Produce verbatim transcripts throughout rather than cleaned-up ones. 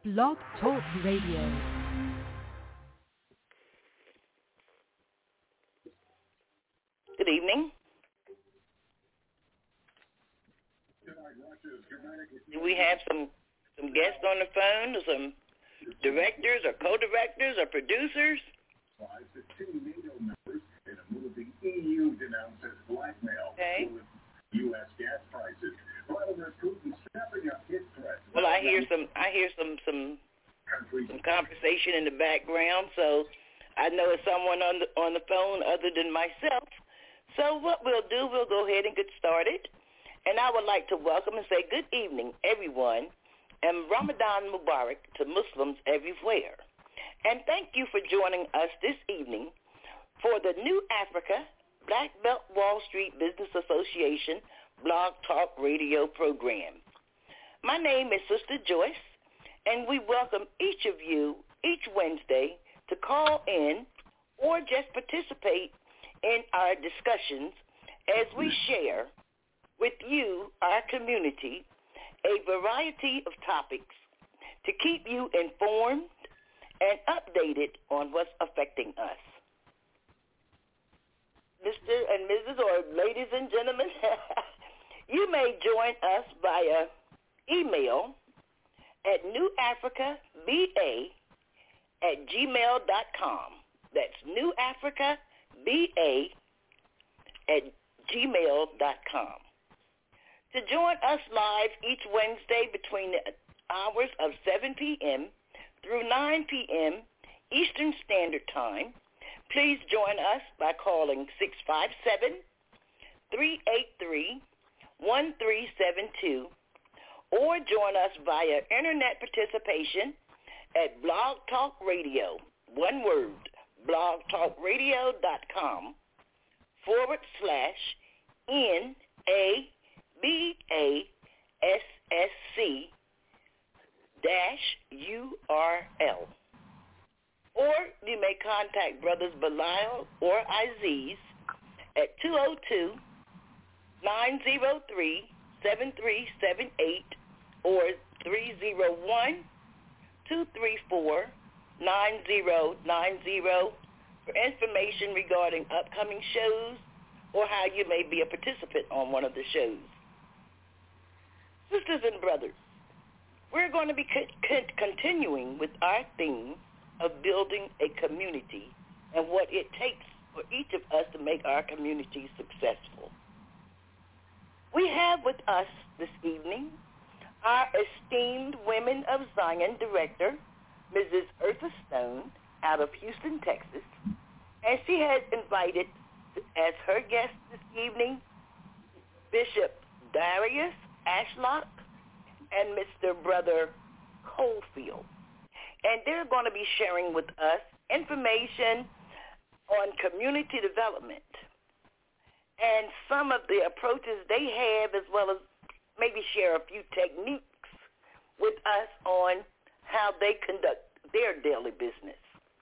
Blog Talk Radio. Good evening. Do we have some some guests on the phone, or some directors, or co-directors, or producers? Okay. Well, I hear some. I hear some some some conversation in the background, so I know it's someone on the on the phone other than myself. So what we'll do, we'll go ahead and get started. And I would like to welcome and say good evening, everyone, and Ramadan Mubarak to Muslims everywhere. And thank you for joining us this evening for the New Africa Black Belt Wall Street Business Association Blog Talk Radio program. My name is Sister Joyce, and we welcome each of you each Wednesday to call in or just participate in our discussions as we share with you, our community, a variety of topics to keep you informed and updated on what's affecting us. Mister and Missus or ladies and gentlemen, you may join us via email at newafricaba at gmail dot com. That's newafricaba at gmail dot com. To join us live each Wednesday between the hours of seven p.m. through nine p.m. Eastern Standard Time, please join us by calling six five seven, three eight three, one three seven two or join us via internet participation at Blog Talk Radio, one word, blogtalkradio.com forward slash N A B A S S C dash U R L. Or you may contact Brothers Belial or Aziz at two oh two, nine oh three, seven three seven eight or three oh one, two three four, nine oh nine oh for information regarding upcoming shows or how you may be a participant on one of the shows. Sisters and brothers, we're going to be co- co- continuing with our theme of building a community and what it takes for each of us to make our community successful. We have with us this evening our esteemed Women of Zion director, Missus Eartha Stone, out of Houston, Texas, and she has invited as her guest this evening Bishop Darius Ashlock and Mister Brother Cofield. And they're going to be sharing with us information on community development and some of the approaches they have, as well as maybe share a few techniques with us on how they conduct their daily business.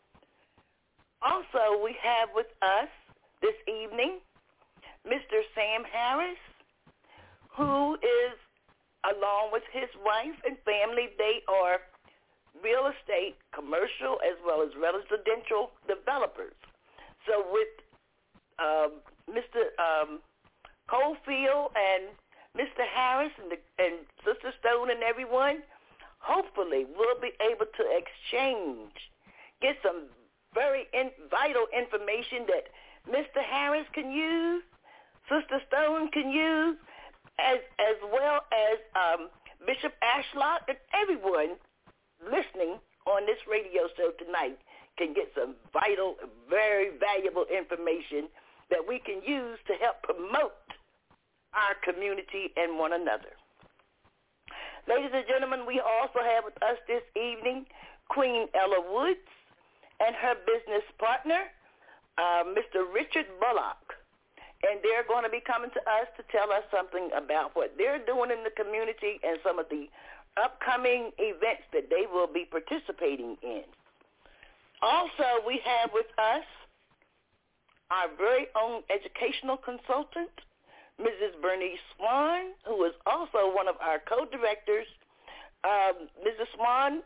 Also, we have with us this evening Mister Sam Harris, who is, along with his wife and family, they are real estate, commercial, as well as residential developers. So with um, Mister Um, Cofield and Mister Harris and, the, and Sister Stone and everyone, hopefully we'll be able to exchange, get some very in, vital information that Mister Harris can use, Sister Stone can use, as as well as um, Bishop Ashlock, and everyone listening on this radio show tonight can get some vital, very valuable information that we can use to help promote our community and one another. Ladies and gentlemen, we also have with us this evening Queen Ella Woods and her business partner, uh, Mister Richard Bullock. And they're going to be coming to us to tell us something about what they're doing in the community and some of the upcoming events that they will be participating in. Also, we have with us our very own educational consultant, Missus Bernice Swan, who is also one of our co-directors. Um, Missus Swan,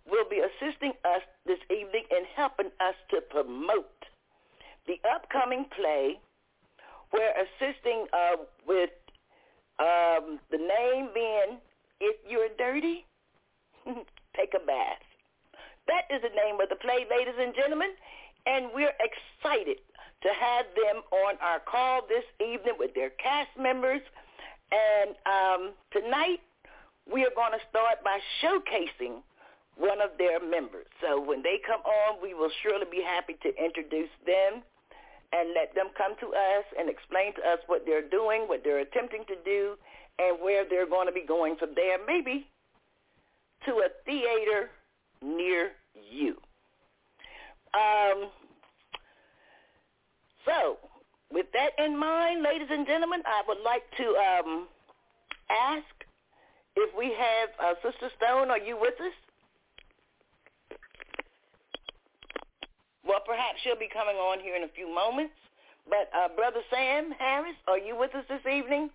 will be assisting us this evening and helping us to promote the upcoming play. We're assisting uh, with um, the name being If You're Dirty, Take a Bath. That is the name of the play, ladies and gentlemen, and we're excited to have them on our call this evening with their cast members. And um, tonight, we are going to start by showcasing one of their members. So when they come on, we will surely be happy to introduce them and let them come to us and explain to us what they're doing, what they're attempting to do, and where they're going to be going from there, maybe to a theater near you. Um, so with that in mind, ladies and gentlemen, I would like to um, ask if we have uh, Sister Stone, are you with us? Well, perhaps she'll be coming on here in a few moments. But uh, Brother Sam Harris, are you with us this evening?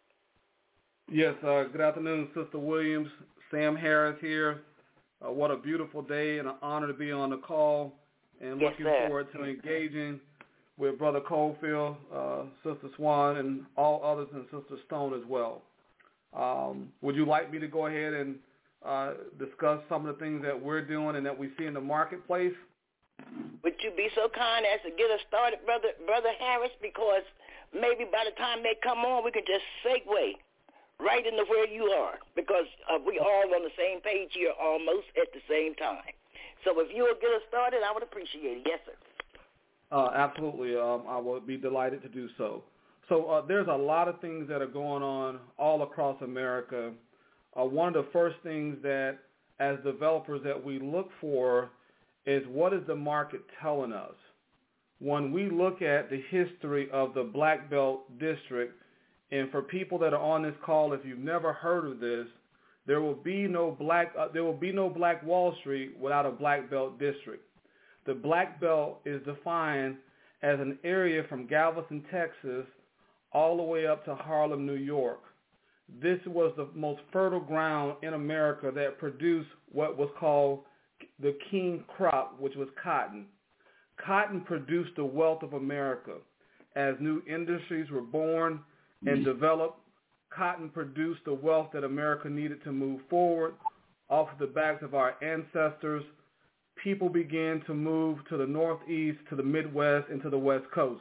Yes, uh, good afternoon, Sister Williams. Sam Harris here. Uh, what a beautiful day and an honor to be on the call, and yes, looking sir. forward to engaging with Brother Cofield, uh, Sister Swan, and all others, and Sister Stone as well. Um, would you like me to go ahead and uh, discuss some of the things that we're doing and that we see in the marketplace? Would you be so kind as to get us started, Brother Brother Harris, because maybe by the time they come on, we can just segue right into where you are, because uh, we all on the same page here almost at the same time. So if you will get us started, I would appreciate it. Yes, sir. Uh, absolutely. Um, I would be delighted to do so. So uh, there's a lot of things that are going on all across America. Uh, one of the first things that, as developers, that we look for is what is the market telling us. When we look at the history of the Black Belt District, and for people that are on this call, if you've never heard of this, there will be no black uh, there will be no Black Wall Street without a Black Belt District. The Black Belt is defined as an area from Galveston, Texas, all the way up to Harlem, New York. This was the most fertile ground in America that produced what was called the king crop, which was cotton. Cotton produced the wealth of America. As new industries were born and developed, cotton produced the wealth that America needed to move forward. Off the backs of our ancestors, people began to move to the Northeast, to the Midwest, and to the West Coast.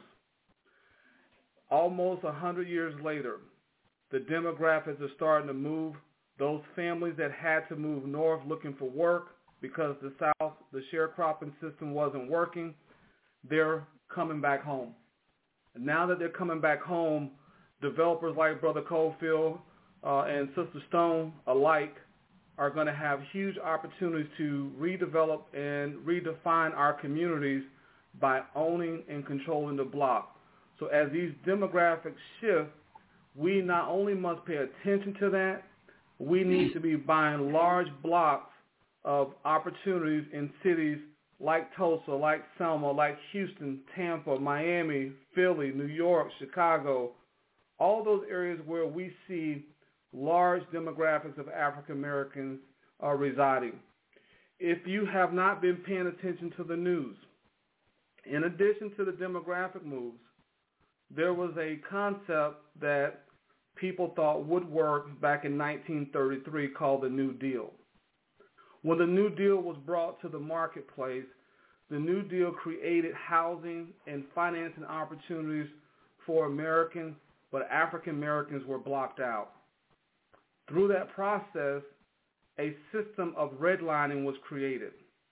Almost one hundred years later, the demographics are starting to move. Those families that had to move north looking for work because the South, the sharecropping system wasn't working, they're coming back home. And now that they're coming back home, developers like Brother Cofield uh, and Sister Stone alike are going to have huge opportunities to redevelop and redefine our communities by owning and controlling the block. So as these demographics shift, we not only must pay attention to that, we need to be buying large blocks of opportunities in cities like Tulsa, like Selma, like Houston, Tampa, Miami, Philly, New York, Chicago, all those areas where we see large demographics of African Americans are residing. If you have not been paying attention to the news, in addition to the demographic moves, there was a concept that people thought would work back in nineteen thirty-three called the New Deal. When the New Deal was brought to the marketplace, the New Deal created housing and financing opportunities for Americans, but African Americans were blocked out. Through that process, a system of redlining was created.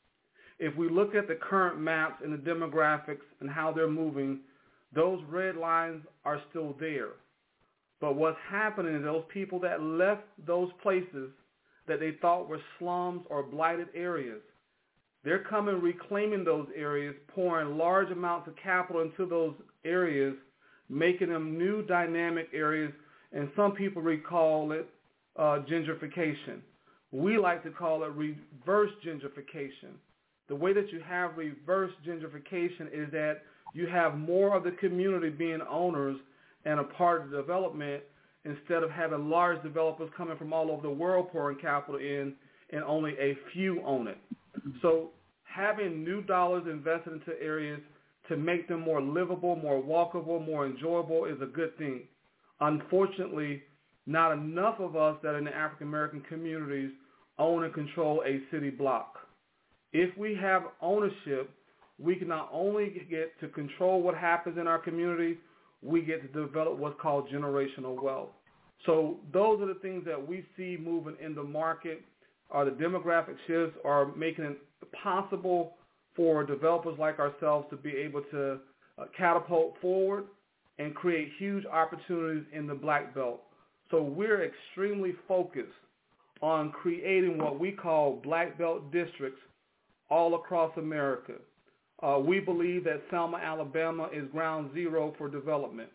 If we look at the current maps and the demographics and how they're moving, those red lines are still there. But what's happening is those people that left those places that they thought were slums or blighted areas, they're coming reclaiming those areas, pouring large amounts of capital into those areas, making them new dynamic areas, and some people recall it uh, gentrification. We like to call it reverse gentrification. The way that you have reverse gentrification is that you have more of the community being owners and a part of the development instead of having large developers coming from all over the world pouring capital in and only a few own it. So having new dollars invested into areas to make them more livable, more walkable, more enjoyable is a good thing. Unfortunately, not enough of us that are in the African American communities own and control a city block. If we have ownership, we can not only get to control what happens in our community, we get to develop what's called generational wealth. So those are the things that we see moving in the market. Are the demographic shifts are making it possible for developers like ourselves to be able to uh, catapult forward and create huge opportunities in the Black Belt. So we're extremely focused on creating what we call Black Belt districts all across America. Uh, we believe that Selma, Alabama is ground zero for development.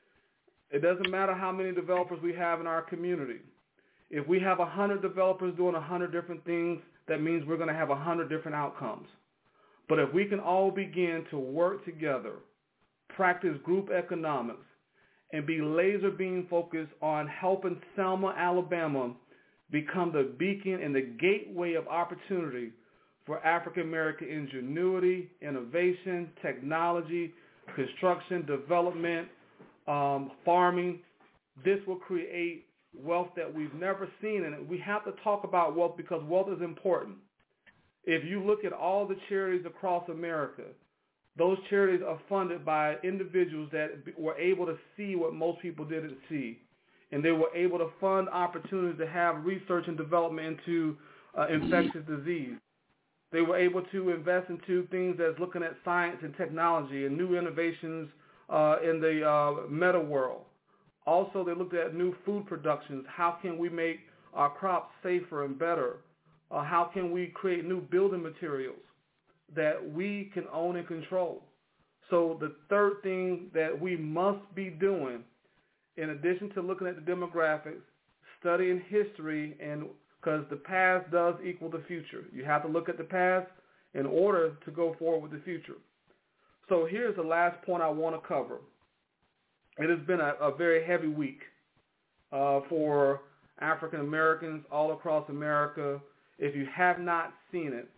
It doesn't matter how many developers we have in our community. If we have one hundred developers doing one hundred different things, that means we're going to have one hundred different outcomes. But if we can all begin to work together, practice group economics, and be laser beam focused on helping Selma, Alabama become the beacon and the gateway of opportunity for African American ingenuity, innovation, technology, construction, development, um, farming, this will create wealth that we've never seen. And we have to talk about wealth because wealth is important. If you look at all the charities across America, those charities are funded by individuals that were able to see what most people didn't see. And they were able to fund opportunities to have research and development into uh, infectious disease. They were able to invest into things that's looking at science and technology and new innovations uh, in the uh, meta world. Also, they looked at new food productions. How can we make our crops safer and better? Uh, how can we create new building materials that we can own and control? So the third thing that we must be doing, in addition to looking at the demographics, studying history, and because the past does equal the future. You have to look at the past in order to go forward with the future. So here's the last point I want to cover. It has been a, a very heavy week uh, for African Americans all across America. If you have not seen it,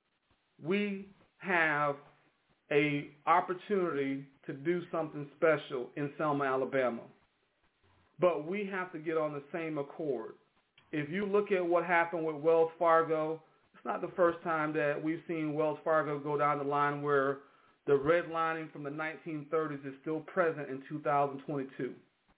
we have an opportunity to do something special in Selma, Alabama. But we have to get on the same accord. If you look at what happened with Wells Fargo, it's not the first time that we've seen Wells Fargo go down the line where the redlining from the nineteen thirties is still present in two thousand twenty-two.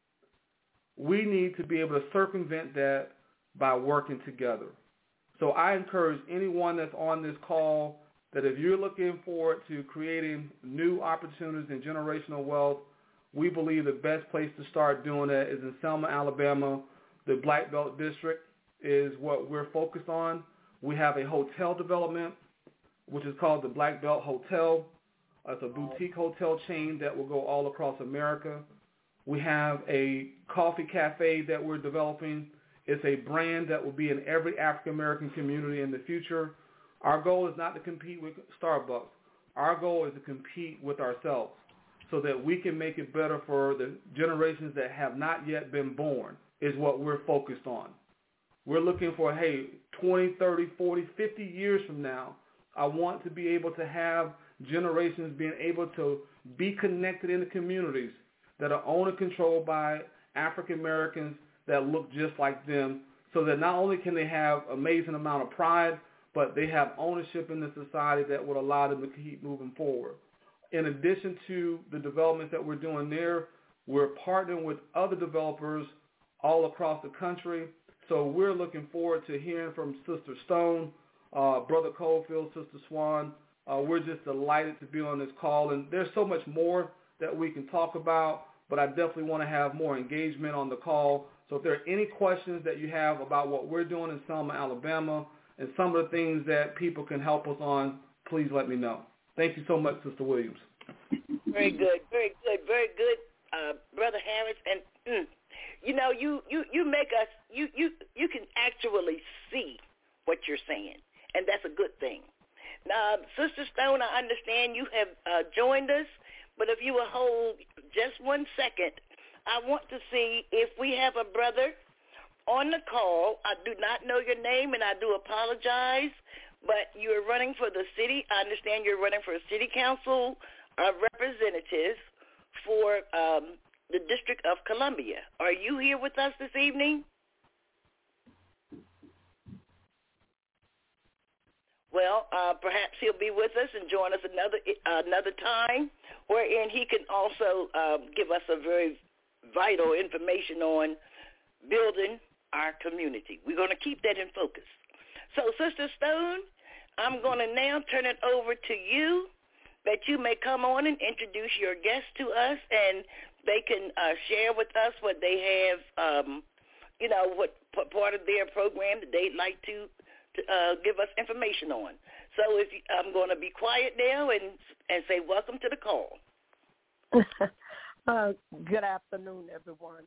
We need to be able to circumvent that by working together. So I encourage anyone that's on this call that if you're looking forward to creating new opportunities and generational wealth, we believe the best place to start doing that is in Selma, Alabama. The Black Belt District is what we're focused on. We have a hotel development, which is called the Black Belt Hotel. It's a boutique hotel chain that will go all across America. We have a coffee cafe that we're developing. It's a brand that will be in every African American community in the future. Our goal is not to compete with Starbucks. Our goal is to compete with ourselves so that we can make it better for the generations that have not yet been born, is what we're focused on. We're looking for, hey, twenty, thirty, forty, fifty years from now, I want to be able to have generations being able to be connected in the communities that are owned and controlled by African Americans that look just like them, so that not only can they have amazing amount of pride, but they have ownership in the society that would allow them to keep moving forward. In addition to the developments that we're doing there, we're partnering with other developers all across the country. So we're looking forward to hearing from Sister Stone, uh, Brother Cofield, Sister Swan. Uh, we're just delighted to be on this call. And there's so much more that we can talk about, but I definitely want to have more engagement on the call. So if there are any questions that you have about what we're doing in Selma, Alabama, and some of the things that people can help us on, please let me know. Thank you so much, Sister Williams. Very good, very good, very good, uh, Brother Harris. And mm, you know, you, you, you make us you, you you can actually see what you're saying, and that's a good thing. Now, Sister Stone, I understand you have uh, joined us, but if you will hold just one second, I want to see if we have a brother on the call. I do not know your name, and I do apologize, but you're running for the city. I understand you're running for a city council of representatives for um, the District of Columbia. Are you here with us this evening? Well, uh, perhaps he'll be with us and join us another uh, another time, wherein he can also uh, give us a very vital information on building our community. We're going to keep that in focus. So, Sister Stone, I'm going to now turn it over to you, that you may come on and introduce your guests to us, and they can uh, share with us what they have, um, you know, what part of their program that they'd like to to uh, give us information on. So if you, I'm going to be quiet now and and say welcome to the call. uh, good afternoon, everyone.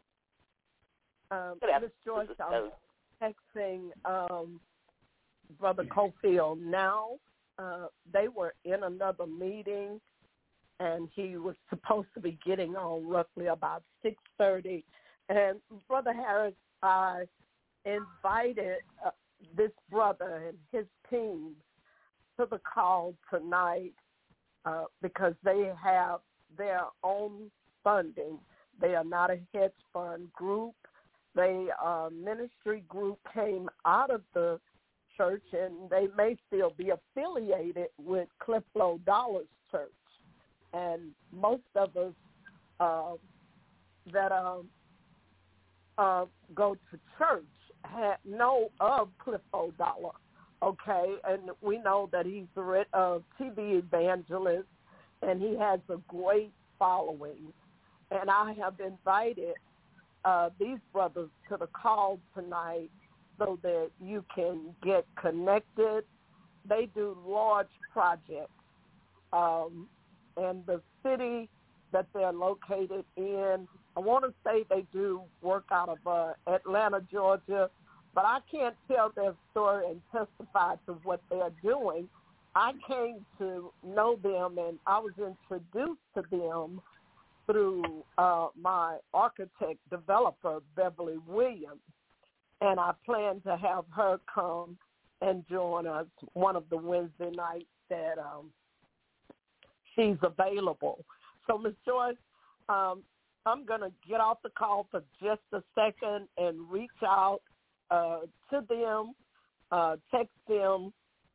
Um, Miz Joyce, I'm texting um, Brother Cofield now. Uh, they were in another meeting, and he was supposed to be getting on roughly about six thirty. And Brother Harris, I invited uh, this brother and his team to the call tonight uh, because they have their own funding. They are not a hedge fund group. They uh, ministry group came out of the church, and they may still be affiliated with Clifflow Dollar's church. And most of us uh, that um, uh, go to church had, know of Cliffo Dollar, okay? And we know that he's a uh, T V evangelist, and he has a great following. And I have invited uh, these brothers to the call tonight so that you can get connected. They do large projects. Um, and the city that they're located in, I want to say they do work out of uh, Atlanta, Georgia, but I can't tell their story and testify to what they're doing. I came to know them, and I was introduced to them through uh, my architect developer, Beverly Williams, and I plan to have her come and join us one of the Wednesday nights that um, she's available. So, Miz Joyce, um, I'm going to get off the call for just a second and reach out uh, to them, uh, text them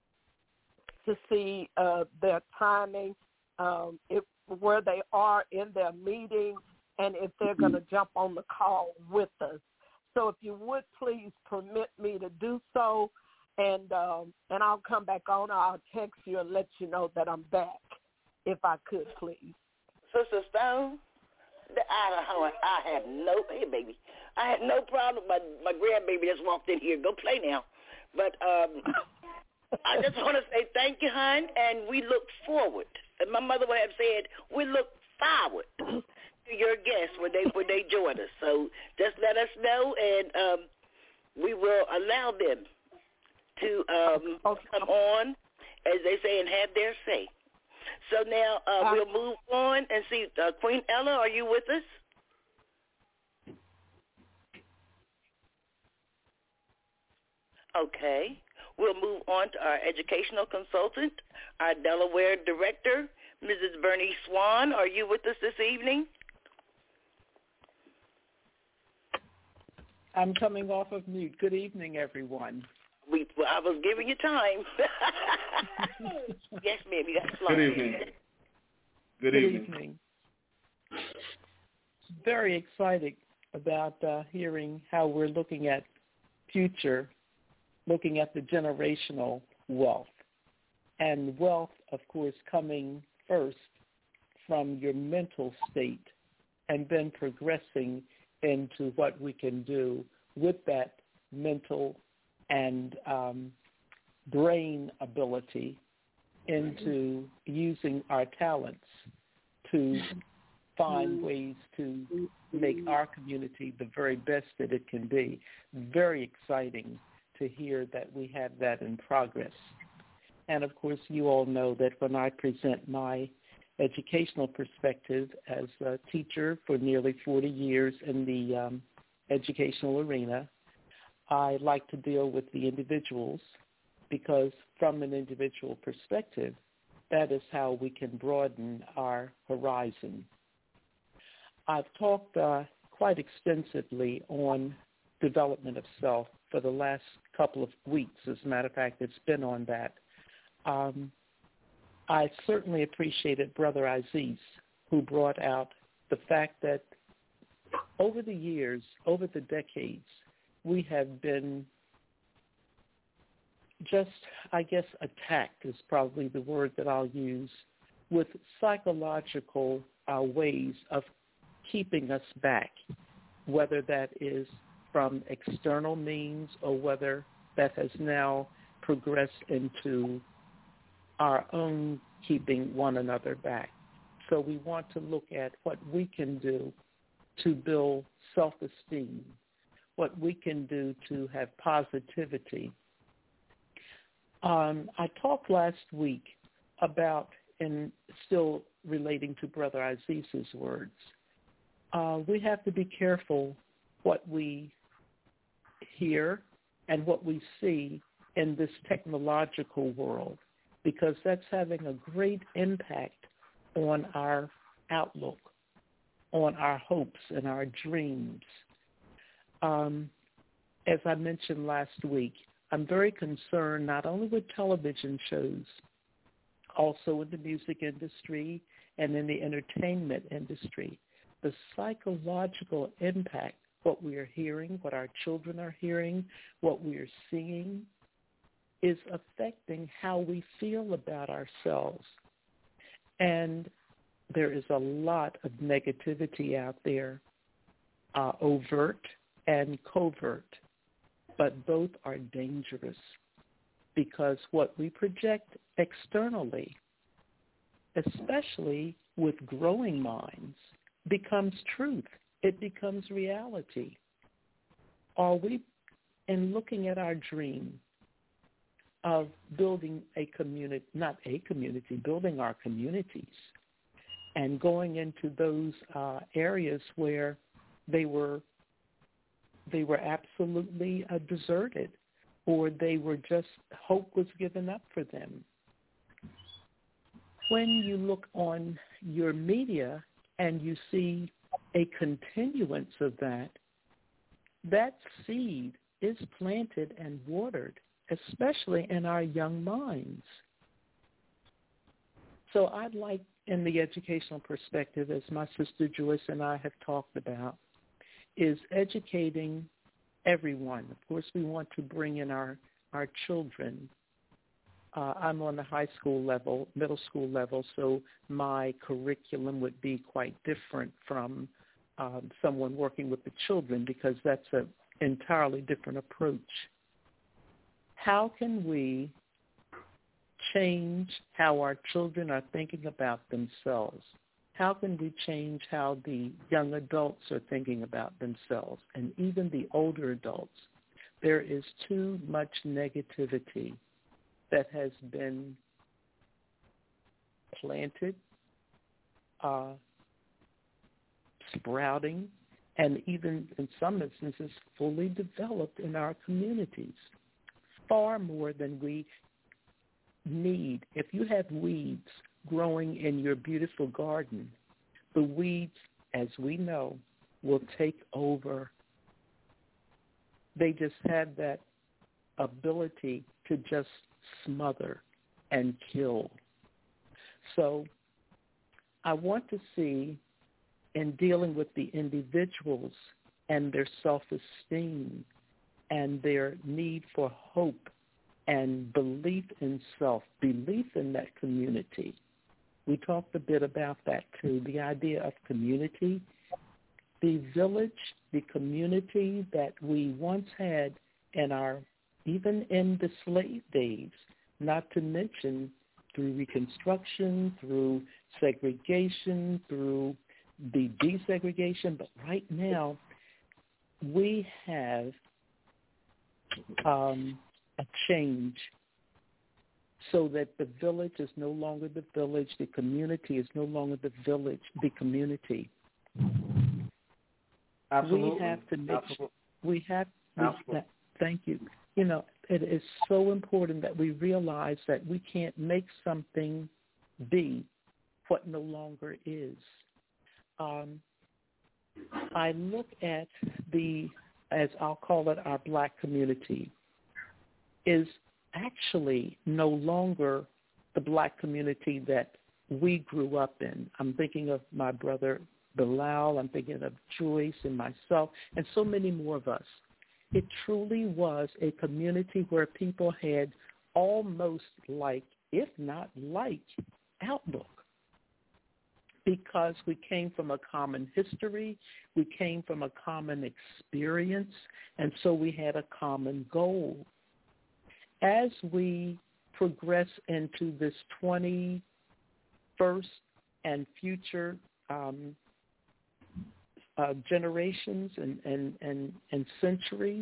to see uh, their timing, um, if, where they are in their meeting, and if they're going to jump on the call with us. So if you would please permit me to do so, and um, and I'll come back on. I'll text you and let you know that I'm back, if I could, please. Sister Stone, I, I have no, hey, baby, I had no problem. My my grandbaby just walked in here. Go play now. But um, I just want to say thank you, hon, and we look forward. And my mother would have said, we look forward to your guests when they when they join us. So just let us know, and um, we will allow them to um, come on, as they say, and have their say. So now uh, we'll move on and see. Uh, Queen Ella, are you with us? Okay. We'll move on to our educational consultant, our Delaware director, Missus Bernice Swan. Are you with us this evening? I'm coming off of mute. Good evening, everyone. We, well, I was giving you time. Yes, ma'am. You got the floor. Good evening. Good, Good evening. evening. Very excited about uh, hearing how we're looking at future, looking at the generational wealth. And wealth, of course, coming first from your mental state and then progressing into what we can do with that mental and um, brain ability into using our talents to find ways to make our community the very best that it can be. Very exciting to hear that we have that in progress. And, of course, you all know that when I present my educational perspective as a teacher for nearly forty years in the um, educational arena, I like to deal with the individuals because from an individual perspective, that is how we can broaden our horizon. I've talked uh, quite extensively on development of self for the last couple of weeks. As a matter of fact, it's been on that. Um, I certainly appreciated Brother Aziz, who brought out the fact that over the years, over the decades, we have been just, I guess, attacked is probably the word that I'll use, with psychological uh, ways of keeping us back, whether that is from external means or whether that has now progressed into our own keeping one another back. So we want to look at what we can do to build self-esteem, what we can do to have positivity. Um, I talked last week about, and still relating to Brother Aziz's words, uh, we have to be careful what we hear and what we see in this technological world, because that's having a great impact on our outlook, on our hopes and our dreams. Um, as I mentioned last week, I'm very concerned not only with television shows, also in the music industry and in the entertainment industry, the psychological impact, what we are hearing, what our children are hearing, what we are seeing, is affecting how we feel about ourselves. And there is a lot of negativity out there, uh, overt and covert, but both are dangerous because what we project externally, especially with growing minds, becomes truth. It becomes reality. Are we, in looking at our dream of building a community, not a community, building our communities, and going into those uh, areas where they were they were absolutely uh, deserted, or they were just, hope was given up for them. When you look on your media and you see a continuance of that, that seed is planted and watered, especially in our young minds. So I'd like, in the educational perspective, as my sister Joyce and I have talked about, is educating everyone. Of course, we want to bring in our, our children. Uh, I'm on the high school level, middle school level, so my curriculum would be quite different from um, someone working with the children because that's an entirely different approach. How can we change how our children are thinking about themselves? How can we change how the young adults are thinking about themselves and even the older adults? There is too much negativity that has been planted, uh, sprouting, and even in some instances fully developed in our communities, far more than we need. If you have weeds growing in your beautiful garden, the weeds, as we know, will take over. They just have that ability to just smother and kill. So I want to see, in dealing with the individuals and their self-esteem and their need for hope and belief in self, belief in that community. We talked a bit about that too, the idea of community. The village, the community that we once had in our, even in the slave days, not to mention through Reconstruction, through segregation, through the desegregation, but right now we have um, a change so that the village is no longer the village, the community is no longer the village, the community. Absolutely. We have to make Absolutely. we have we, that, thank you. You know, it is so important that we realize that we can't make something be what no longer is. Um, I look at the, as I'll call it, our black community, is actually no longer the black community that we grew up in. I'm thinking of my brother Bilal, I'm thinking of Joyce and myself, and so many more of us. It truly was a community where people had almost like, if not like, outlook, because we came from a common history, we came from a common experience, and so we had a common goal. As we progress into this twenty-first and future um, uh, generations and, and, and, and centuries,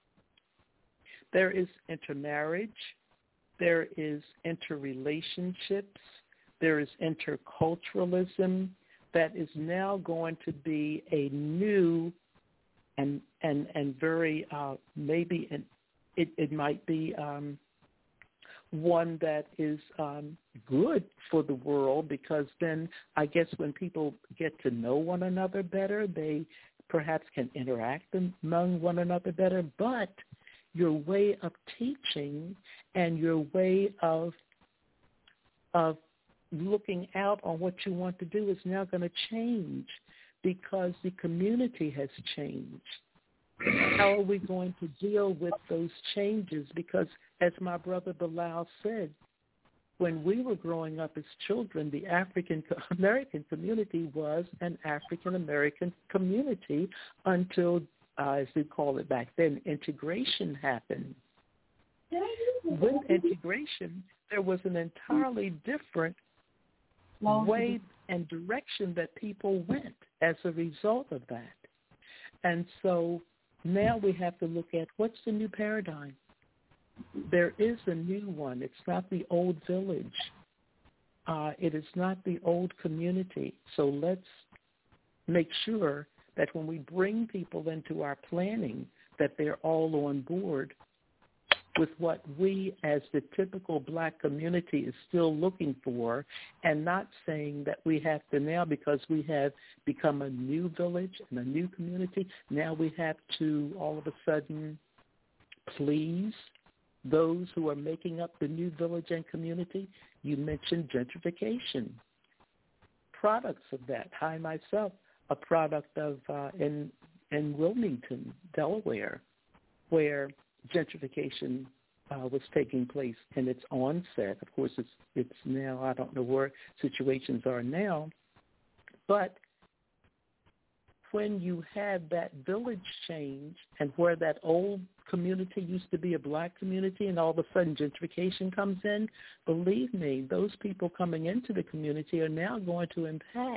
there is intermarriage, there is interrelationships, there is interculturalism that is now going to be a new and and and very uh, maybe an, it it might be um, one that is um, good for the world, because then I guess when people get to know one another better, they perhaps can interact among one another better. But your way of teaching and your way of of looking out on what you want to do is now going to change, because the community has changed. How are we going to deal with those changes? Because as my brother Bilal said, when we were growing up as children, the African-American community was an African-American community until, uh, as we call it back then, integration happened. With integration, there was an entirely different way and direction that people went as a result of that. And so now we have to look at what's the new paradigm. There is a new one. It's not the old village. Uh, it is not the old community. So let's make sure that when we bring people into our planning, that they're all on board with what we as the typical black community is still looking for, and not saying that we have to now, because we have become a new village and a new community, now we have to all of a sudden please those who are making up the new village and community. You mentioned gentrification. Products of that. I myself, a product of uh, in in Wilmington, Delaware, where gentrification uh, was taking place in its onset. Of course, it's it's now, I don't know where situations are now, but when you have that village change and where that old community used to be a black community and all of a sudden gentrification comes in, believe me, those people coming into the community are now going to impact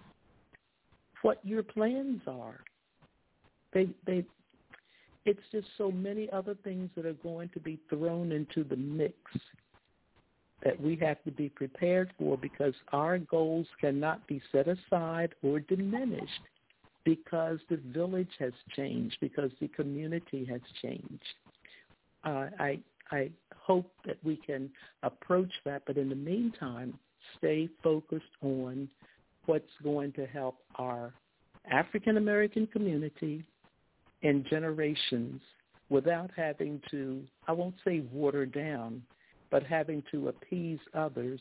what your plans are. They they It's just so many other things that are going to be thrown into the mix that we have to be prepared for, because our goals cannot be set aside or diminished because the village has changed, because the community has changed. Uh, I I hope that we can approach that, but in the meantime, stay focused on what's going to help our African American community in generations without having to, I won't say water down, but having to appease others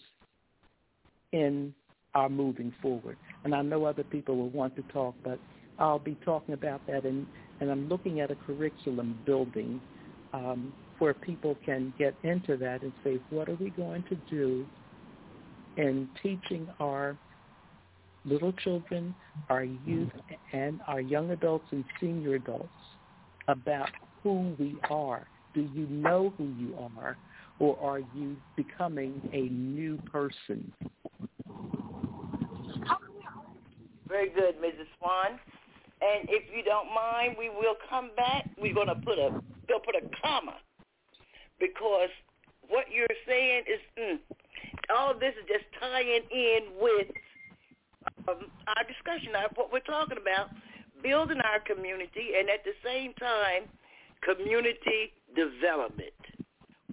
in our moving forward. And I know other people will want to talk, but I'll be talking about that, and, and I'm looking at a curriculum building um, where people can get into that and say, what are we going to do in teaching our little children, our youth, and our young adults and senior adults about who we are? Do you know who you are, or are you becoming a new person? Very good, Missus Swan. And if you don't mind, we will come back. We're going to put a, we'll put a comma, because what you're saying is, mm, all of this is just tying in with Um, our discussion, what we're talking about, building our community, and at the same time, community development.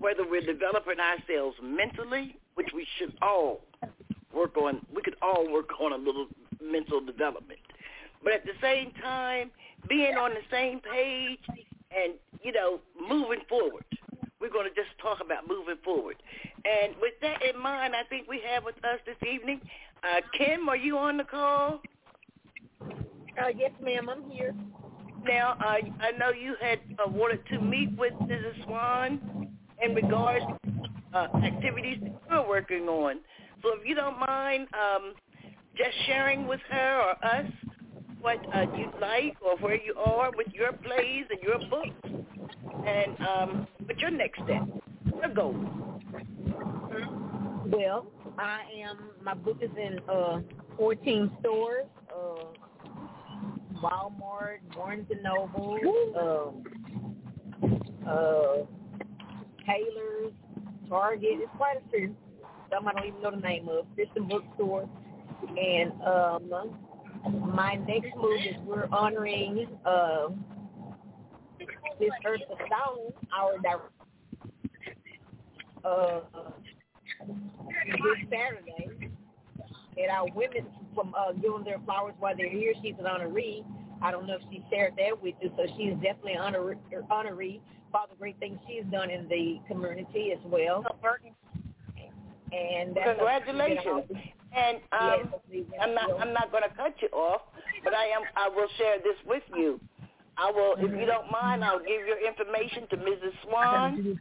whether we're developing ourselves mentally, which we should all work on. We could all work on a little mental development. But at the same time, being on the same page and, you know, moving forward. We're going to just talk about moving forward. And with that in mind, I think we have with us this evening, uh, Kim, are you on the call? Uh, yes, ma'am, I'm here. Now, uh, I know you had uh, wanted to meet with Missus Swan in regards to uh, activities that you're working on. So if you don't mind um, just sharing with her or us what uh, you'd like or where you are with your plays and your books, and um, what's your next step, your goal? Well, I am, my book is in uh, fourteen stores, uh, Walmart, Barnes and Noble, um, uh, Taylor's, Target. It's quite a few. Some I don't even know the name of. Christian bookstore. And um, my next move is we're honoring uh, Miss Eartha Stone, our director, uh, this Saturday. And our women from uh, giving their flowers while they're here. She's an honoree. I don't know if she shared that with you, so she's definitely an honor, honoree for all the great things she's done in the community as well. And that's congratulations. And um, yes, I'm not I'm not going to cut you off, but I am I will share this with you. I will, if you don't mind, I'll give your information to Missus Swan.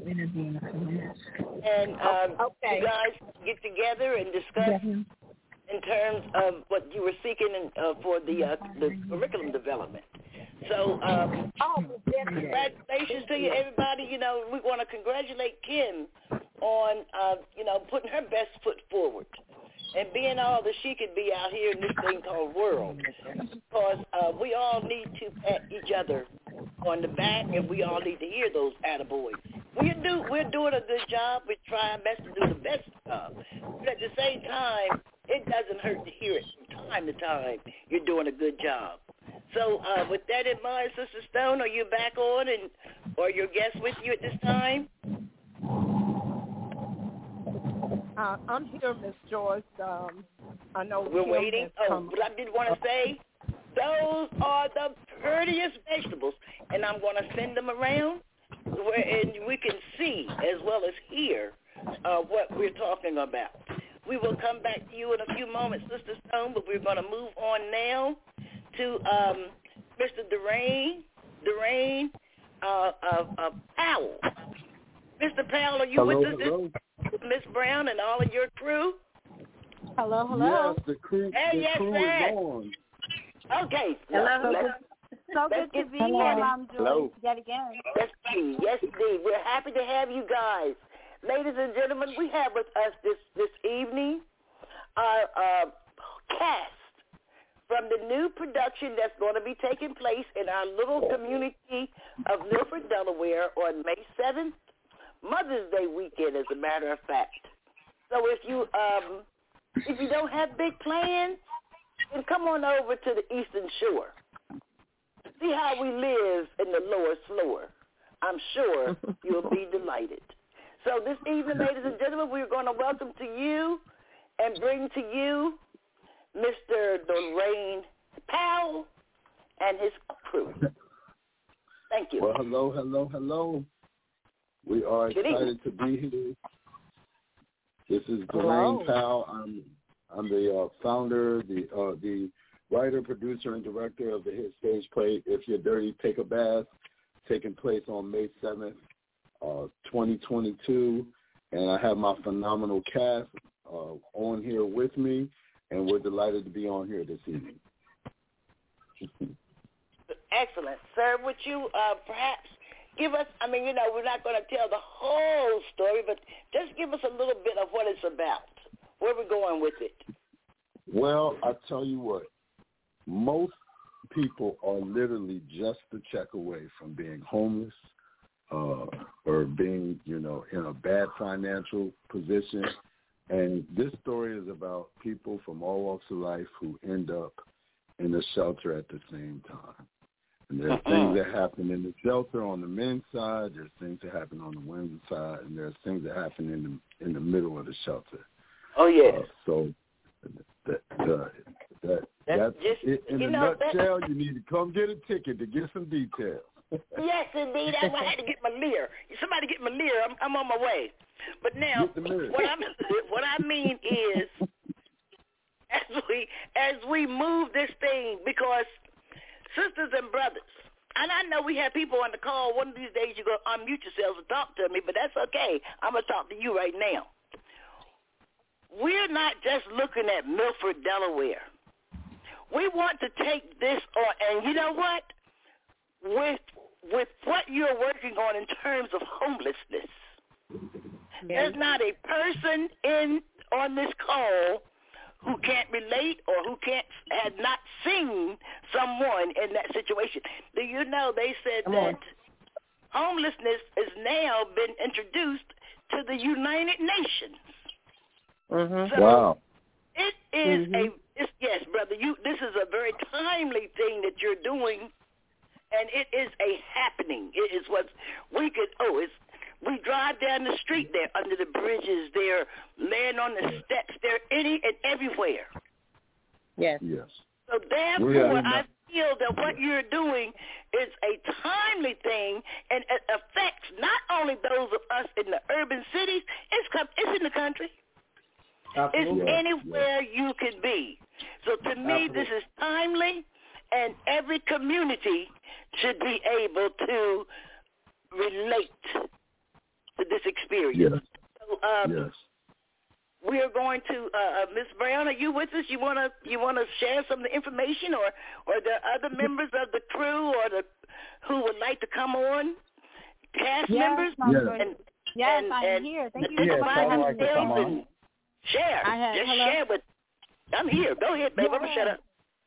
And um, okay. you guys get together and discuss in terms of what you were seeking in, uh, for the uh, the curriculum development. So, um, oh, congratulations to you, everybody. You know, we want to congratulate Kim on, uh, you know, putting her best foot forward and being all that she could be out here in this thing called world. Because uh, we all need to pat each other on the back, and we all need to hear those attaboys. We do, we're doing a good job. We're trying best to do the best job. But at the same time, it doesn't hurt to hear it from time to time. You're doing a good job. So uh, with that in mind, Sister Stone, are you back on, and or your guest with you at this time? Uh, I'm here, Miss Joyce. Um, I know we're Kim waiting. Oh, come. but I did want to say, those are the prettiest vegetables, and I'm going to send them around where and we can see as well as hear uh, what we're talking about. We will come back to you in a few moments, Sister Stone, but we're going to move on now to um, Mister Durain, Durain uh, uh, uh, Powell. Mister Powell, are you hello, with us? Hello. Miss Brown and all of your crew? Hello, hello. Yes, the crew, hey, the yes, crew sir. is on. Okay. Hello. Let's, so let's good to be hello. here, Mom Joyce, hello. yet again. Yes, indeed. Yes, indeed. We're happy to have you guys. Ladies and gentlemen, we have with us this, this evening our uh, cast from the new production that's going to be taking place in our little community of Milford, Delaware on May seventh, Mother's Day weekend, as a matter of fact. So if you um, if you don't have big plans, then come on over to the Eastern Shore. See how we live in the lower floor. I'm sure you'll be delighted. So this evening, ladies and gentlemen, we're going to welcome to you and bring to you Mister Durain Powell and his crew. Thank you. Well, hello, hello, hello. We are Good excited to be here. This is Durain Powell. I'm I'm the uh, founder, the uh, the writer, producer, and director of the hit stage play If You're Dirty, Take a Bath, taking place on May seventh, uh, twenty twenty-two. And I have my phenomenal cast uh, on here with me, and we're delighted to be on here this evening. Excellent. Sir, would you uh, perhaps give us, I mean, you know, we're not going to tell the whole story, but just give us a little bit of what it's about, where we're going with it. Well, I tell you what, most people are literally just a check away from being homeless uh, or being, you know, in a bad financial position. And this story is about people from all walks of life who end up in a shelter at the same time. And there's uh-uh. things that happen in the shelter on the men's side. There's things that happen on the women's side, and there's things that happen in the in the middle of the shelter. Oh yes. Uh, so that uh, that that's just, it. In a know, nutshell, you need to come get a ticket to get some details. Yes, indeed. That's why I had to get my Lear. Somebody get my Lear. I'm, I'm on my way. But now, what I what I mean is, as we as we move this thing, because sisters and brothers, and I know we have people on the call. One of these days you're going to unmute yourselves and talk to me, but that's okay. I'm going to talk to you right now. We're not just looking at Milford, Delaware. We want to take this on, and you know what? With with what you're working on in terms of homelessness, there's not a person in on this call who can't relate or who can't had not seen someone in that situation. Do you know they said that homelessness has now been introduced to the United Nations? Mm-hmm. So wow! It is mm-hmm. a it's, yes, brother. You this is a very timely thing that you're doing, and it is a happening. It is what we could. Oh, it's. We drive down the street, they're under the bridges, they're laying on the steps, they're any and everywhere. Yes. Yes. So therefore, I feel that what you're doing is a timely thing, and it affects not only those of us in the urban cities, it's, it's in the country. Absolutely. It's anywhere yes. you can be. So to me, Absolutely. This is timely, and every community should be able to relate to this experience. Yes. So, um, yes. We are going to uh, uh, Miz Brown. Are you with us? You wanna you wanna share some of the information, or or the other members of the crew, or the who would like to come on, cast yes, members? Yes, and, yes and, I'm and, here. Thank and you yes, for having like me on. Share. I have, Just hello? share with. I'm here. Go ahead, babe. Yeah. I'm gonna shut up.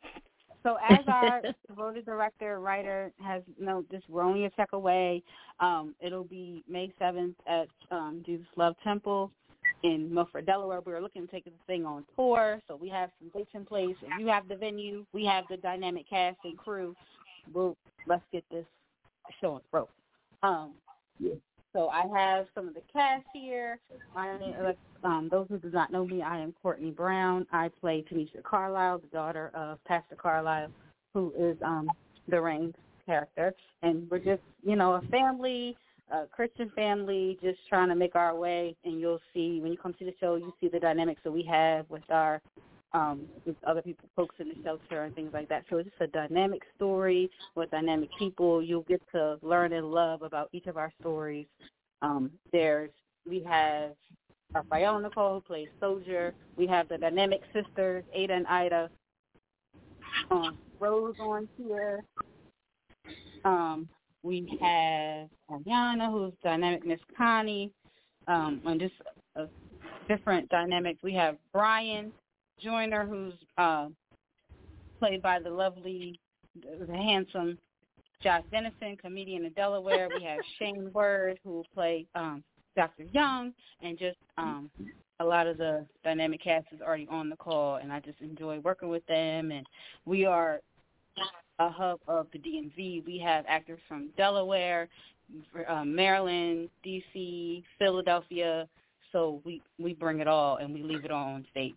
So as our devoted director, writer has you know, just rolling a check away, um, it'll be May seventh at um, Jesus Love Temple in Milford, Delaware. We're looking to take this thing on tour, so we have some dates in place. If you have the venue, we have the dynamic cast and crew. We'll, let's get this show on the road. Um, yeah. So I have some of the cast here. My name, um, those who do not know me, I am Courtney Brown. I play Tanisha Carlisle, the daughter of Pastor Carlisle, who is um, Doreen's character. And we're just, you know, a family, a Christian family, just trying to make our way. And you'll see, when you come to the show, you see the dynamics that we have with our um, with other people, folks in the shelter and things like that. So it's just a dynamic story with dynamic people. You'll get to learn and love about each of our stories. Um, there's, we have our Fiona Nicole, who plays Soldier. We have the dynamic sisters, Ada and Ida. Um, Rose on here. Um, we have Ariana, who's dynamic Miss Connie, um, and just uh, different dynamics. We have Brian Joyner, who's uh, played by the lovely, the handsome Josh Dennison, comedian in Delaware. We have Shane Word, who will play um, Doctor Young, and just um, a lot of the dynamic cast is already on the call, and I just enjoy working with them. And we are a hub of the D M V. We have actors from Delaware, uh, Maryland, D C, Philadelphia. So we, we bring it all, and we leave it all on stage.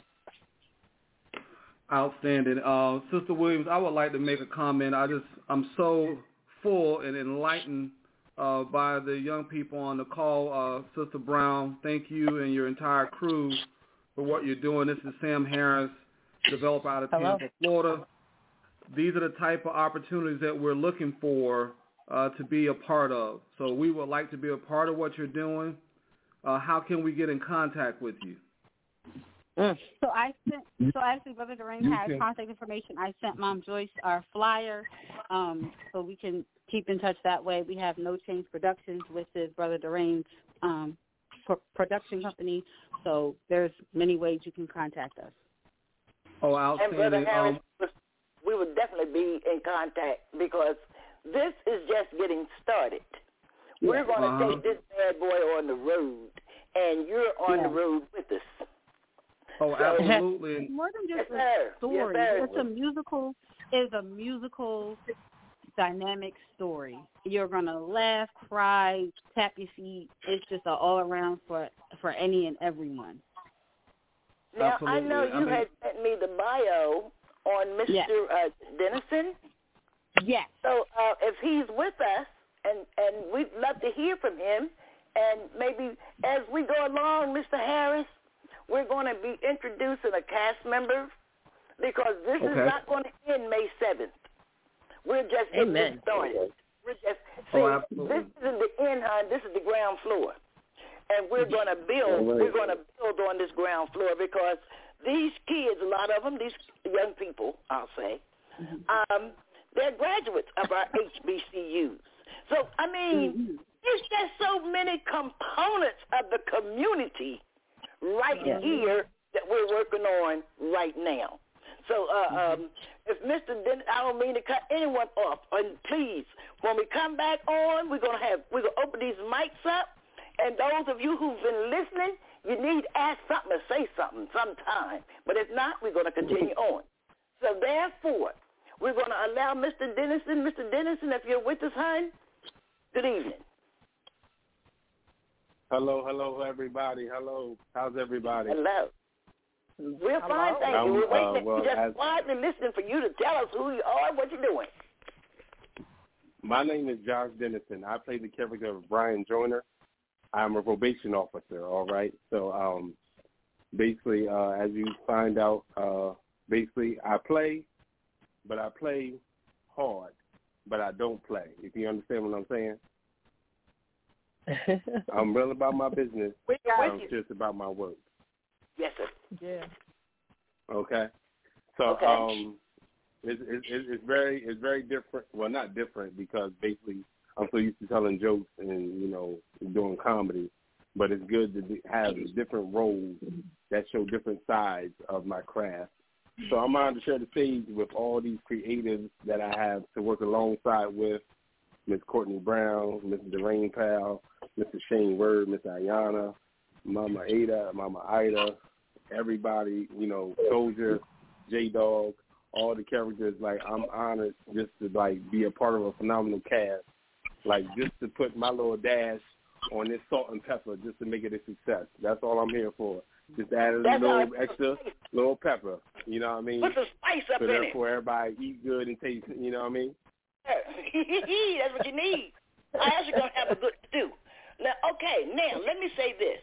Outstanding. Uh, Sister Williams, I would like to make a comment. I just, I'm so full and enlightened uh, by the young people on the call. Uh, Sister Brown, thank you and your entire crew for what you're doing. This is Sam Harris, developer out of Hello. Tampa, Florida. These are the type of opportunities that we're looking for uh, to be a part of. So we would like to be a part of what you're doing. Uh, how can we get in contact with you? Mm. So I sent. So actually, Brother Doreen has contact information. I sent Mom Joyce our flyer, um, so we can keep in touch that way. We have No Change Productions, which is Brother Doreen's um, pro- production company. So there's many ways you can contact us. Oh, outstanding. And Brother Harris, um, we would definitely be in contact because this is just getting started. Yeah. We're going to uh-huh. take this bad boy on the road, and you're on yeah. the road with us. Oh, absolutely. More than just yes, a story. Yes, it's a musical. It's a musical dynamic story. You're gonna laugh, cry, tap your feet. It's just an all around for for any and everyone. Now Absolutely. I know you I mean, had sent me the bio on Mister Yes. Uh, Dennison. Yes. So uh, if he's with us, and and we'd love to hear from him, and maybe as we go along, Mister Harris, we're going to be introducing a cast member because this okay. is not going to end May seventh. We're just getting started. We're just see, oh, this isn't the end, hon. This is the ground floor, and we're going to build. We're going to build on this ground floor because these kids, a lot of them, these young people, I'll say, um, they're graduates of our H B C Us. So I mean, mm-hmm. there's just so many components of the community right yeah. here that we're working on right now. So, uh, mm-hmm. um, if Mister Den- I don't mean to cut anyone off, and please, when we come back on, we're gonna have we're gonna open these mics up, and those of you who've been listening, you need to ask something or say something sometime. But if not, we're gonna continue on. So therefore, we're gonna allow Mister Dennison, Mister Dennison, if you're with us, hon, good evening. Hello, hello, everybody. Hello, how's everybody? Hello. We're fine, thank you. We're waiting. Uh, well, We're just as, quietly listening for you to tell us who you are and what you're doing. My name is Josh Dennison. I play the character of Brian Joyner. I'm a probation officer, all right? So um, basically, uh, as you find out, uh, basically I play, but I play hard, but I don't play, if you understand what I'm saying. I'm real about my business, but I'm just about my work. Yes, sir. Yeah. Okay. So okay. um, it's, it's it's very it's very different. Well, not different because basically I'm so used to telling jokes and you know doing comedy, but it's good to have different roles that show different sides of my craft. So I'm honored to share the stage with all these creatives that I have to work alongside with. Miss Courtney Brown, Mister Dwayne Powell, Mister Shane Word, Miss Ayana, Mama Ada, Mama Ida, everybody, you know, Soldier, J-Dog, all the characters. Like, I'm honored just to, like, be a part of a phenomenal cast. Like, just to put my little dash on this salt and pepper just to make it a success. That's all I'm here for. Just add a That's little extra, little pepper, you know what I mean? Put some spice up so in it. So therefore everybody eat good and taste, you know what I mean? That's what you need. I actually going to have a good stew. Now, okay, now, let me say this.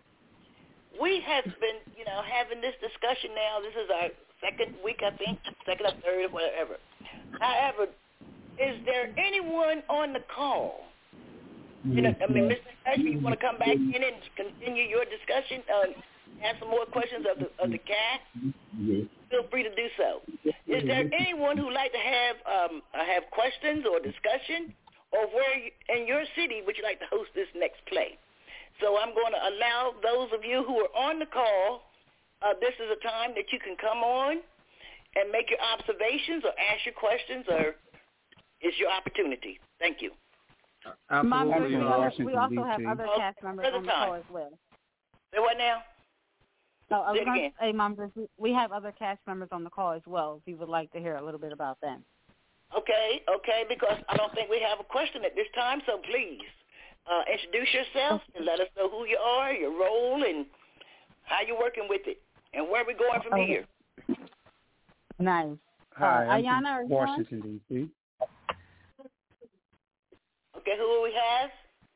We have been, you know, having this discussion now. This is our second week, I think, second or third or whatever. However, is there anyone on the call? You know, I mean, Mister Ashby, you want to come back in and continue your discussion, uh, ask some more questions of the of the cast? Feel free to do so. Is there anyone who'd like to have um, have questions or discussion, or where you, in your city would you like to host this next play? So I'm going to allow those of you who are on the call, uh, this is a time that you can come on and make your observations or ask your questions, or it's your opportunity. Thank you. Absolutely. Mom, we, we also have other cast members on the call as well. Say what now? Oh, I was going to say, Mom, we have other cast members on the call as well, if you would like to hear a little bit about them. Okay, okay, because I don't think we have a question at this time, so please uh, introduce yourself and let us know who you are, your role, and how you're working with it, and where we're going from okay. here. Nice. Hi, uh, I'm Ayana, from Washington, D C Okay, who do we have?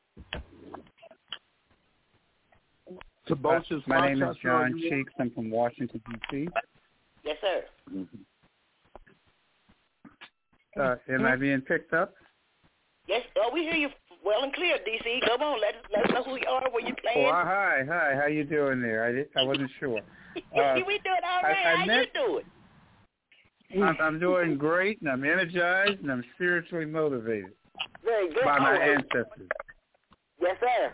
Uh, my name is John Cheeks. I'm from Washington, D C Yes, sir. Mm-hmm. Uh, am I being picked up? Yes. Oh, we hear you well and clear, D C. Come on, let us, let us know who you are, where you're playing. Oh, hi, hi. How you doing there? I, I wasn't sure. Uh, we doing all right. I, I How met, you doing? I'm, I'm doing great, and I'm energized, and I'm spiritually motivated. Very good. By my oh, ancestors. Yes, sir.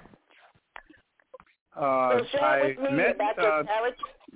Uh, so share I with me met, about uh, your character.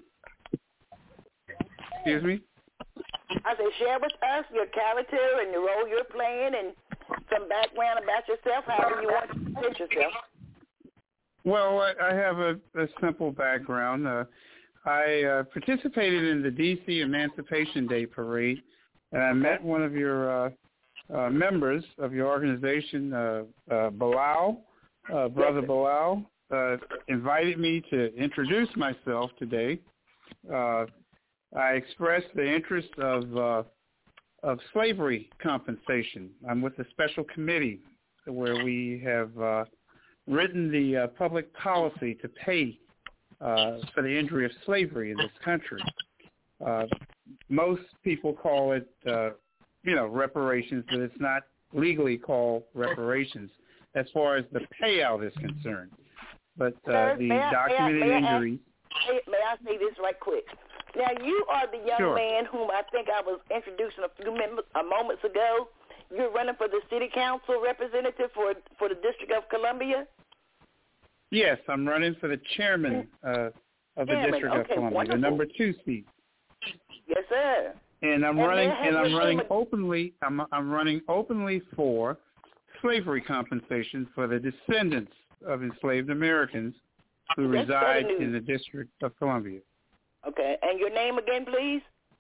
Excuse me? I said share with us your character and the role you're playing and some background about yourself, however you want to present yourself. Well, I, I have a, a simple background. Uh, I uh, participated in the D C Emancipation Day Parade, and I met one of your uh, uh, members of your organization, uh, uh, Bilal, uh, Brother Bilal, uh, invited me to introduce myself today. Uh, I expressed the interest of uh, of slavery compensation. I'm with the special committee where we have uh, written the uh, public policy to pay uh, for the injury of slavery in this country. Uh, most people call it, uh, you know, reparations, but it's not legally called reparations as far as the payout is concerned. But uh, Sir, the may I, documented may I, may injuries... I, may, may I say this right quick? Now, you are the young Sure. man whom I think I was introducing a few mem- uh, moments ago. You're running for the city council representative for for the District of Columbia? Yes, I'm running for the chairman uh, of the Chairman, District okay, of Columbia, wonderful. the number two seat. Yes, sir. And I'm And running may I have and I'm your running name- openly I'm I'm running openly for slavery compensation for the descendants of enslaved Americans who That's reside better news. in the District of Columbia. Okay, and your name again, please?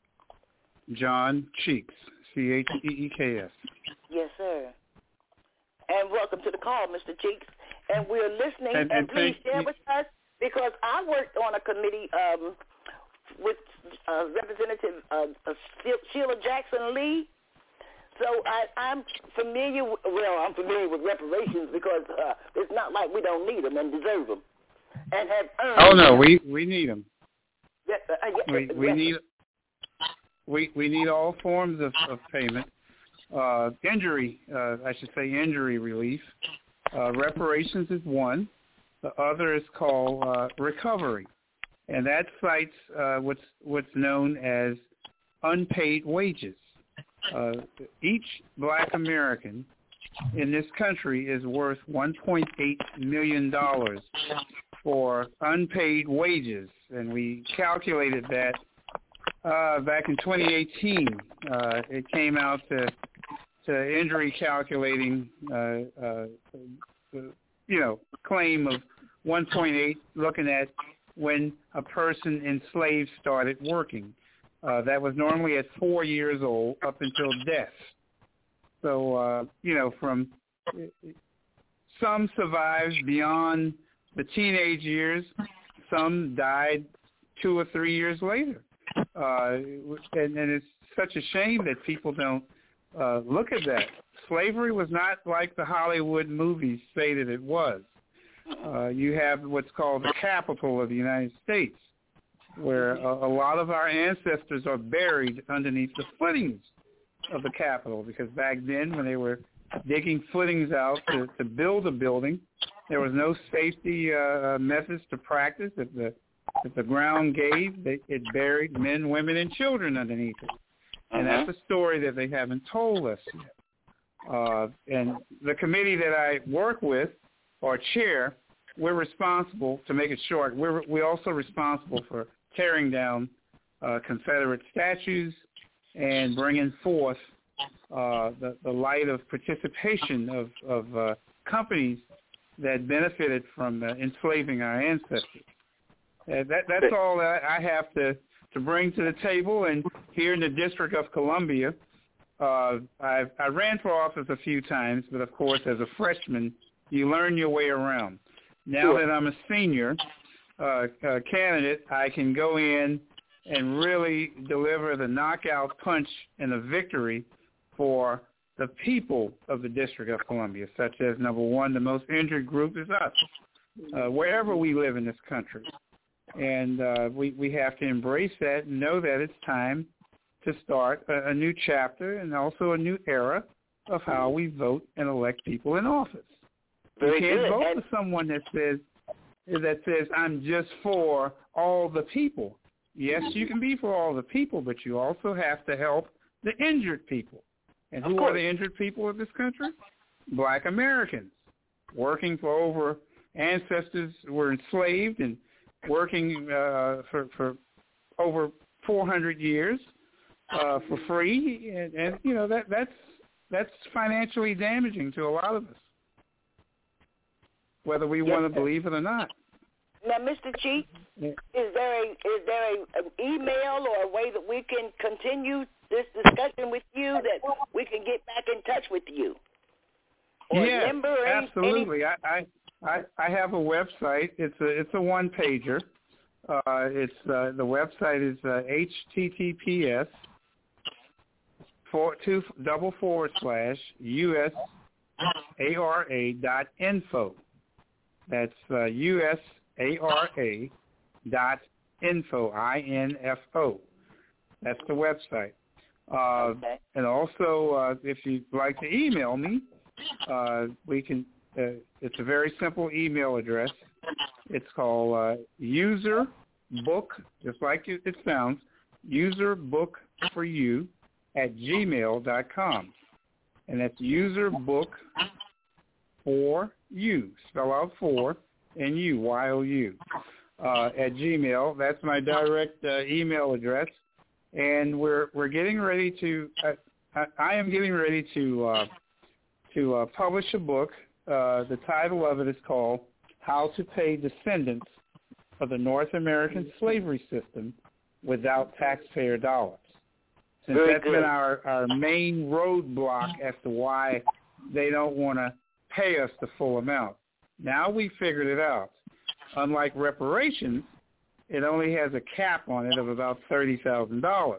John Cheeks, C H E E K S. Yes, sir. And welcome to the call, Mister Cheeks. And we're listening, And- and, and please thank share you. with us, because I worked on a committee um, with uh, Representative uh, uh, Sheila Jackson Lee. So I, I'm familiar with, well, I'm familiar with reparations because uh, it's not like we don't need them and deserve them and have earned Oh no, them. we we need them. Yeah, uh, yeah, We we yes, need we we need all forms of, of payment. Uh, injury, uh, I should say, injury relief. Uh, reparations is one. The other is called uh, recovery, and that cites uh, what's what's known as unpaid wages. Uh, each Black American in this country is worth one point eight million dollars for unpaid wages, and we calculated that uh, back in twenty eighteen. Uh, it came out to to injury calculating, uh, uh, you know, claim of one point eight, looking at when a person enslaved started working. Uh, that was normally at four years old up until death. So, uh, you know, from some survived beyond the teenage years, some died two or three years later. Uh, and, and it's such a shame that people don't uh, look at that. Slavery was not like the Hollywood movies say that it was. Uh, you have what's called the capital of the United States, where a, a lot of our ancestors are buried underneath the footings of the Capitol, because back then when they were digging footings out to, to build a building, there was no safety uh, methods to practice. If the, if the ground gave, they, it buried men, women, and children underneath it. And Uh-huh. that's a story that they haven't told us yet. Uh, and the committee that I work with, or chair, we're responsible, to make it short, we're, we're also responsible for tearing down uh, Confederate statues and bringing forth uh, the, the light of participation of, of uh, companies that benefited from uh, enslaving our ancestors. Uh, that, that's all that I have to, to bring to the table. And here in the District of Columbia, uh, I've, I ran for office a few times, but of course, as a freshman, you learn your way around. Now Sure. that I'm a senior uh, uh, candidate, I can go in and really deliver the knockout punch and the victory for the people of the District of Columbia, such as, number one, the most injured group is us, uh, wherever we live in this country. And uh, we, we have to embrace that and know that it's time to start a, a new chapter and also a new era of how we vote and elect people in office. Very you can't good. vote And- for someone that says that says I'm just for all the people. Yes, you can be for all the people, but you also have to help the injured people. And who are the injured people of this country? Black Americans, working for over ancestors who were enslaved and working uh, for for over four hundred years uh, for free, and, and you know that that's that's financially damaging to a lot of us, whether we Yes, want to sir. believe it or not. Now, Mister Chief, Yeah. is there a is there a, an email or a way that we can continue this discussion with you that we can get back in touch with you? Or yes, member or absolutely. Any- I, I I have a website. It's a it's a one pager. Uh, it's uh, the website is uh, H T T P S four two double forward slash U S A R A dot info. That's uh, U S A R A dot info. I N F O. That's the website. Uh, okay. And also, uh, if you'd like to email me, uh, we can. Uh, it's a very simple email address. It's called uh, user book, just like it, it sounds, user book for you at gmail dot com, and that's user book for you, spell out for and you, Y O U, uh, at Gmail. That's my direct uh, email address, and we're we're getting ready to. Uh, I, I am getting ready to uh, to uh, publish a book. Uh, the title of it is called "How to Pay Descendants of the North American Slavery System Without Taxpayer Dollars." Since Very that's good. been our, our main roadblock as to why they don't want to pay us the full amount. Now we figured it out. Unlike reparations, it only has a cap on it of about thirty thousand dollars.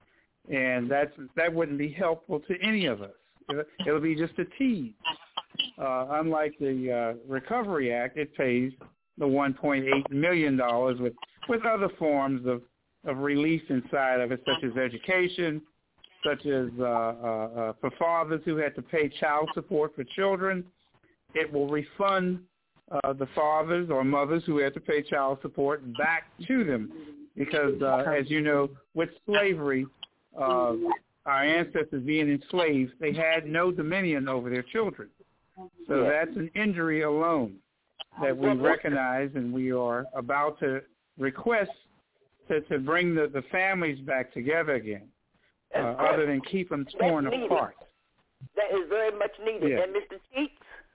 And that's, that wouldn't be helpful to any of us. It'll be just a tease. Uh, unlike the uh, Recovery Act, it pays the one point eight million dollars with, with other forms of, of relief inside of it, such as education, such as uh, uh, uh, for fathers who had to pay child support for children. It will refund uh, the fathers or mothers who had to pay child support back to them because, uh, as you know, with slavery, uh, our ancestors being enslaved, they had no dominion over their children. So that's an injury alone that we recognize, and we are about to request to, to bring the, the families back together again, uh, other than keep them torn apart. That is very much needed. Yeah. And Mister Cheeks,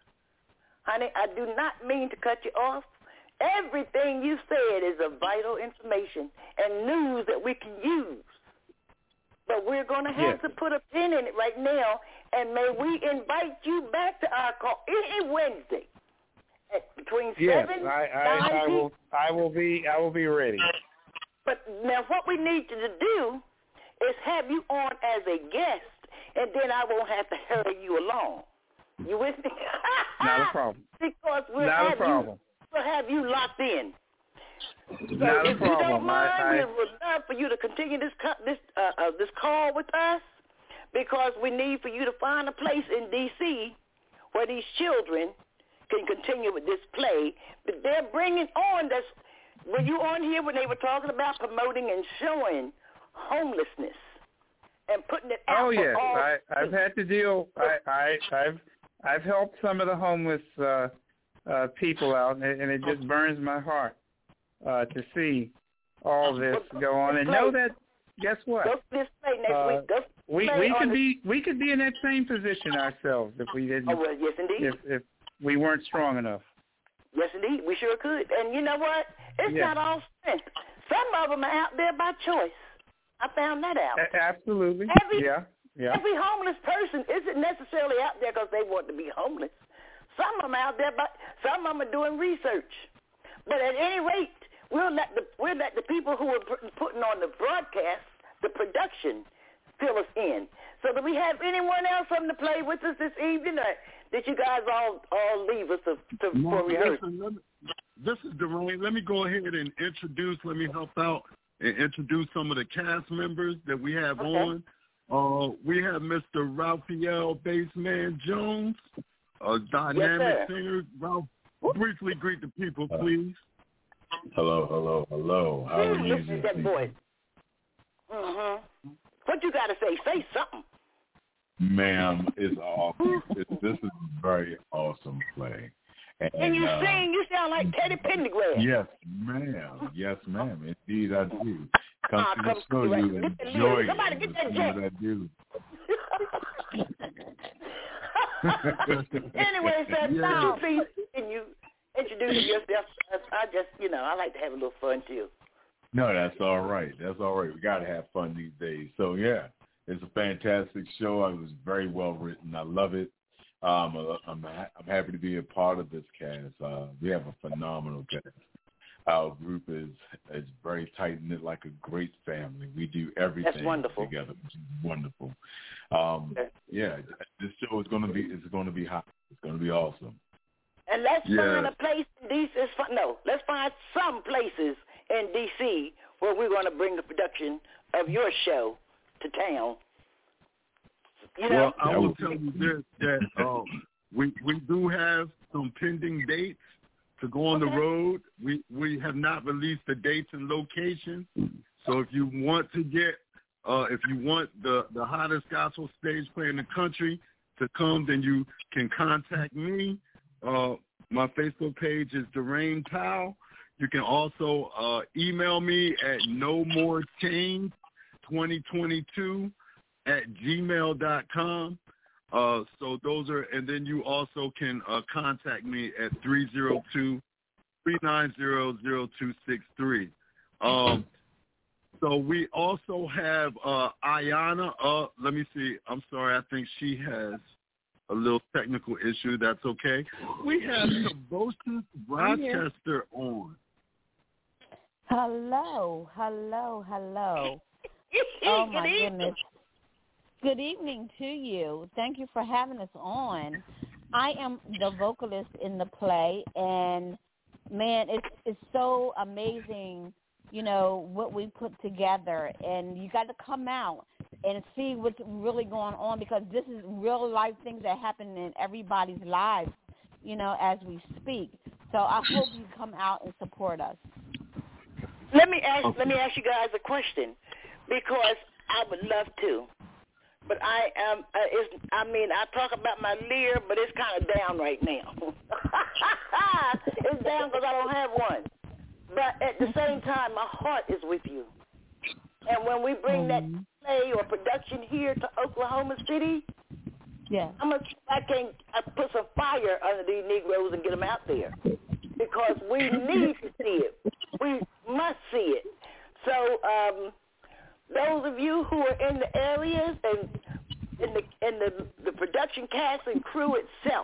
honey, I do not mean to cut you off. Everything you said is of vital information and news that we can use. But we're going to have yes. to put a pin in it right now, and may we invite you back to our call any Wednesday at between yes, seven I, and I, nine I will. I will be. I will be ready. But now, what we need you to do is have you on as a guest, and then I won't have to hurry you along. You with me? Not a problem. Because we'll Not have a problem. you. We'll have you locked in. So Not a if problem. you don't mind, I, I... we would love for you to continue this co- this uh, uh, this call with us, because we need for you to find a place in D C where these children can continue with this play. But they're bringing on this. Were you on here when they were talking about promoting and showing homelessness and putting it out? Oh for yes, all I, I've had to deal. I, I, I've I've helped some of the homeless uh, uh, people out, and it, and it just burns my heart uh, to see all this go on. And know that, guess what? Go to this play next uh, week. Go we play we on could the... be we could be in that same position ourselves if we didn't. Oh well, yes indeed. If if we weren't strong enough. Yes indeed, we sure could. And you know what? It's yeah. not all strength. Some of them are out there by choice. I found that out. A- absolutely. Every, yeah. Yeah. Every homeless person isn't necessarily out there because they want to be homeless. Some of them are out there, but some of them are doing research. But at any rate, we'll let the we'll let the people who are putting on the broadcast, the production, fill us in. So do we have anyone else from the play with us this evening, or did you guys all all leave us to, to, no, for rehearsal? Listen, let me, this is Dwayne. Let me go ahead and introduce. Let me help out and introduce some of the cast members that we have okay. on. Uh, we have Mister Raphael Baseman Jones, a dynamic yes, singer. Ralph, briefly greet the people, uh, please. Hello, hello, hello. How are you? Listen to that voice. Mm-hmm. What you got to say? Say something. Ma'am, it's awesome. It's, this is a very awesome play. And, and you uh, sing, you sound like Teddy Pendergrass. Yes, ma'am. Yes, ma'am. Indeed, I do. Come uh, to come the show, right. you Get enjoy it. Somebody it. get that As jet. soon as I do. Anyway, so yeah. now please continue introducing yourself. I just, you know, I like to have a little fun too. No, that's all right. That's all right. We got to have fun these days. So, yeah, It's a fantastic show. It was very well written. I love it. Um, I'm I'm happy to be a part of this cast. Uh, we have a phenomenal cast. Our group is is very tight knit, like a great family. We do everything That's wonderful. together, which is wonderful. Um, okay. Yeah, this show is going to be it's going to be hot. It's going to be awesome. And let's yeah. find a place in D C. No, let's find some places in D C where we're going to bring the production of your show to town. You know? Well, I will tell you this, that um, we we do have some pending dates to go on okay. the road. We we have not released the dates and location. So if you want to get, uh, if you want the, the hottest gospel stage play in the country to come, then you can contact me. Uh, my Facebook page is Daraine Powell. You can also uh, email me at no more change twenty twenty-two at gmail dot com. Uh, so those are, and then you also can uh, contact me at three zero two, three nine zero, zero two six three. Um, so we also have uh, Ayana. Uh, let me see. I'm sorry. I think she has a little technical issue. That's okay. We have Sabosis Rochester on. Hello, hello, hello. Oh, my goodness. Good evening to you. Thank you for having us on. I am the vocalist in the play, and, man, it's it's so amazing, you know, what we put together. And you got to come out and see what's really going on, because this is real-life things that happen in everybody's lives, you know, as we speak. So I hope you come out and support us. Let me ask. Let me ask you guys a question, because I would love to. But I am. Um, uh, it's, I mean, I talk about my Lear, but it's kind of down right now. It's down because I don't have one. But at the same time, my heart is with you. And when we bring that play or production here to Oklahoma City, yeah, I'm gonna I can I put some fire under these Negroes and get them out there, because we need to see it. We must see it. So. um Those of you who are in the areas and in the in the, the production cast and crew itself,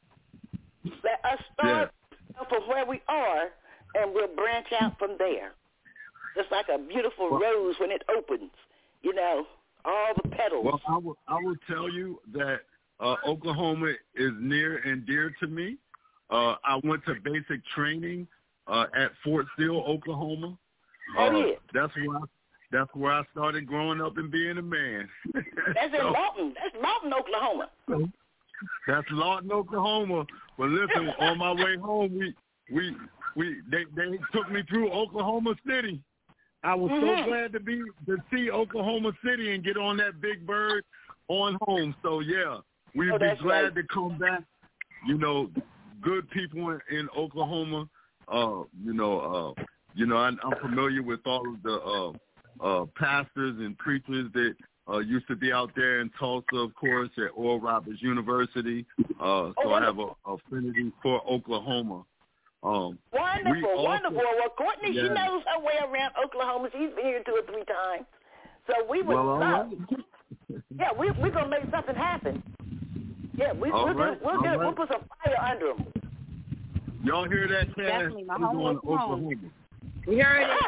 let us start yeah. from where we are, and we'll branch out from there. Just like a beautiful well, rose when it opens, you know, all the petals. Well, I will I will tell you that uh, Oklahoma is near and dear to me. Uh, I went to basic training uh, at Fort Sill, Oklahoma. Oh uh, yeah, that's where I. That's where I started growing up and being a man. That's in so, Lawton. That's Lawton, Oklahoma. That's Lawton, Oklahoma. But listen, on my way home, we we we they, they took me through Oklahoma City. I was mm-hmm. so glad to be to see Oklahoma City and get on that big bird on home. So yeah, we'd oh, be glad right. to come back. You know, good people in, in Oklahoma. Uh, you know, uh, you know, I, I'm familiar with all of the. Uh, Uh, pastors and preachers that uh, used to be out there in Tulsa, of course, at Oral Roberts University. Uh, so oh, I have a affinity for Oklahoma. Um, wonderful, also, wonderful. Well, Courtney, yeah. she knows her way around Oklahoma. She's been here two or three times. So we would well, love. Right. Yeah, we we're gonna make something happen. Yeah, we all we'll, right. get, we'll, get, right. we'll put some fire under them. Y'all hear that, Cass? Definitely, my We're home going to Oklahoma. We heard it.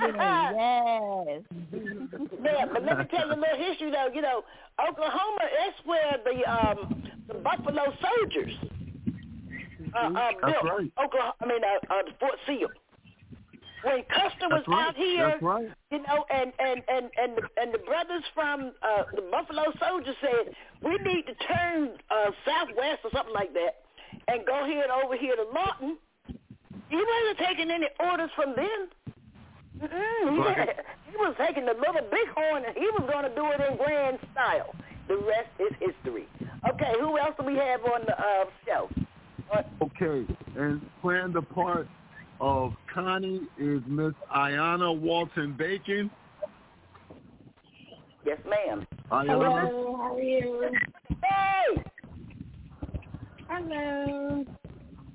Yes. Yeah, but let me tell you a little history, though. You know, Oklahoma, that's where the um, the Buffalo Soldiers uh, uh, built. Right. Oklahoma, I mean, uh, uh, Fort Sill. When Custer was right. out here, right. you know, and and and and the, and the brothers from uh, the Buffalo Soldiers said, we need to turn uh, southwest or something like that, and go here and over here to Lawton. He wasn't taking any orders from them. Mm-mm. He, right. had, he was taking the little bighorn, and he was going to do it in grand style. The rest is history. Okay, who else do we have on the uh, show? Uh, okay, and playing the part of Connie is Miss Ayana Walton Bacon. Yes, ma'am. Ayana. Hello, how are you? Hey! Hello.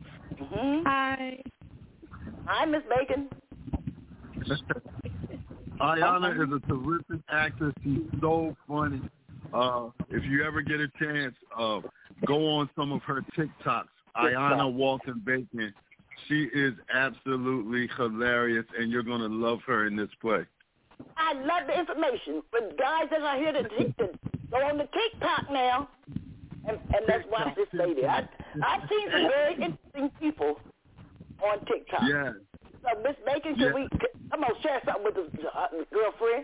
Mm-hmm. Hi. Hi, Miss Bacon. Ayana is a terrific actress. She's so funny. Uh, if you ever get a chance, uh, go on some of her TikToks. Ayana Walton Bacon. She is absolutely hilarious, and you're going to love her in this play. I love the information. But guys that are here to, to go on the TikTok now, and, and let's watch this lady. I, I've seen some very interesting people on TikTok. Yeah. So, Miss Bacon, can yeah. we come on, share something with the uh, girlfriend?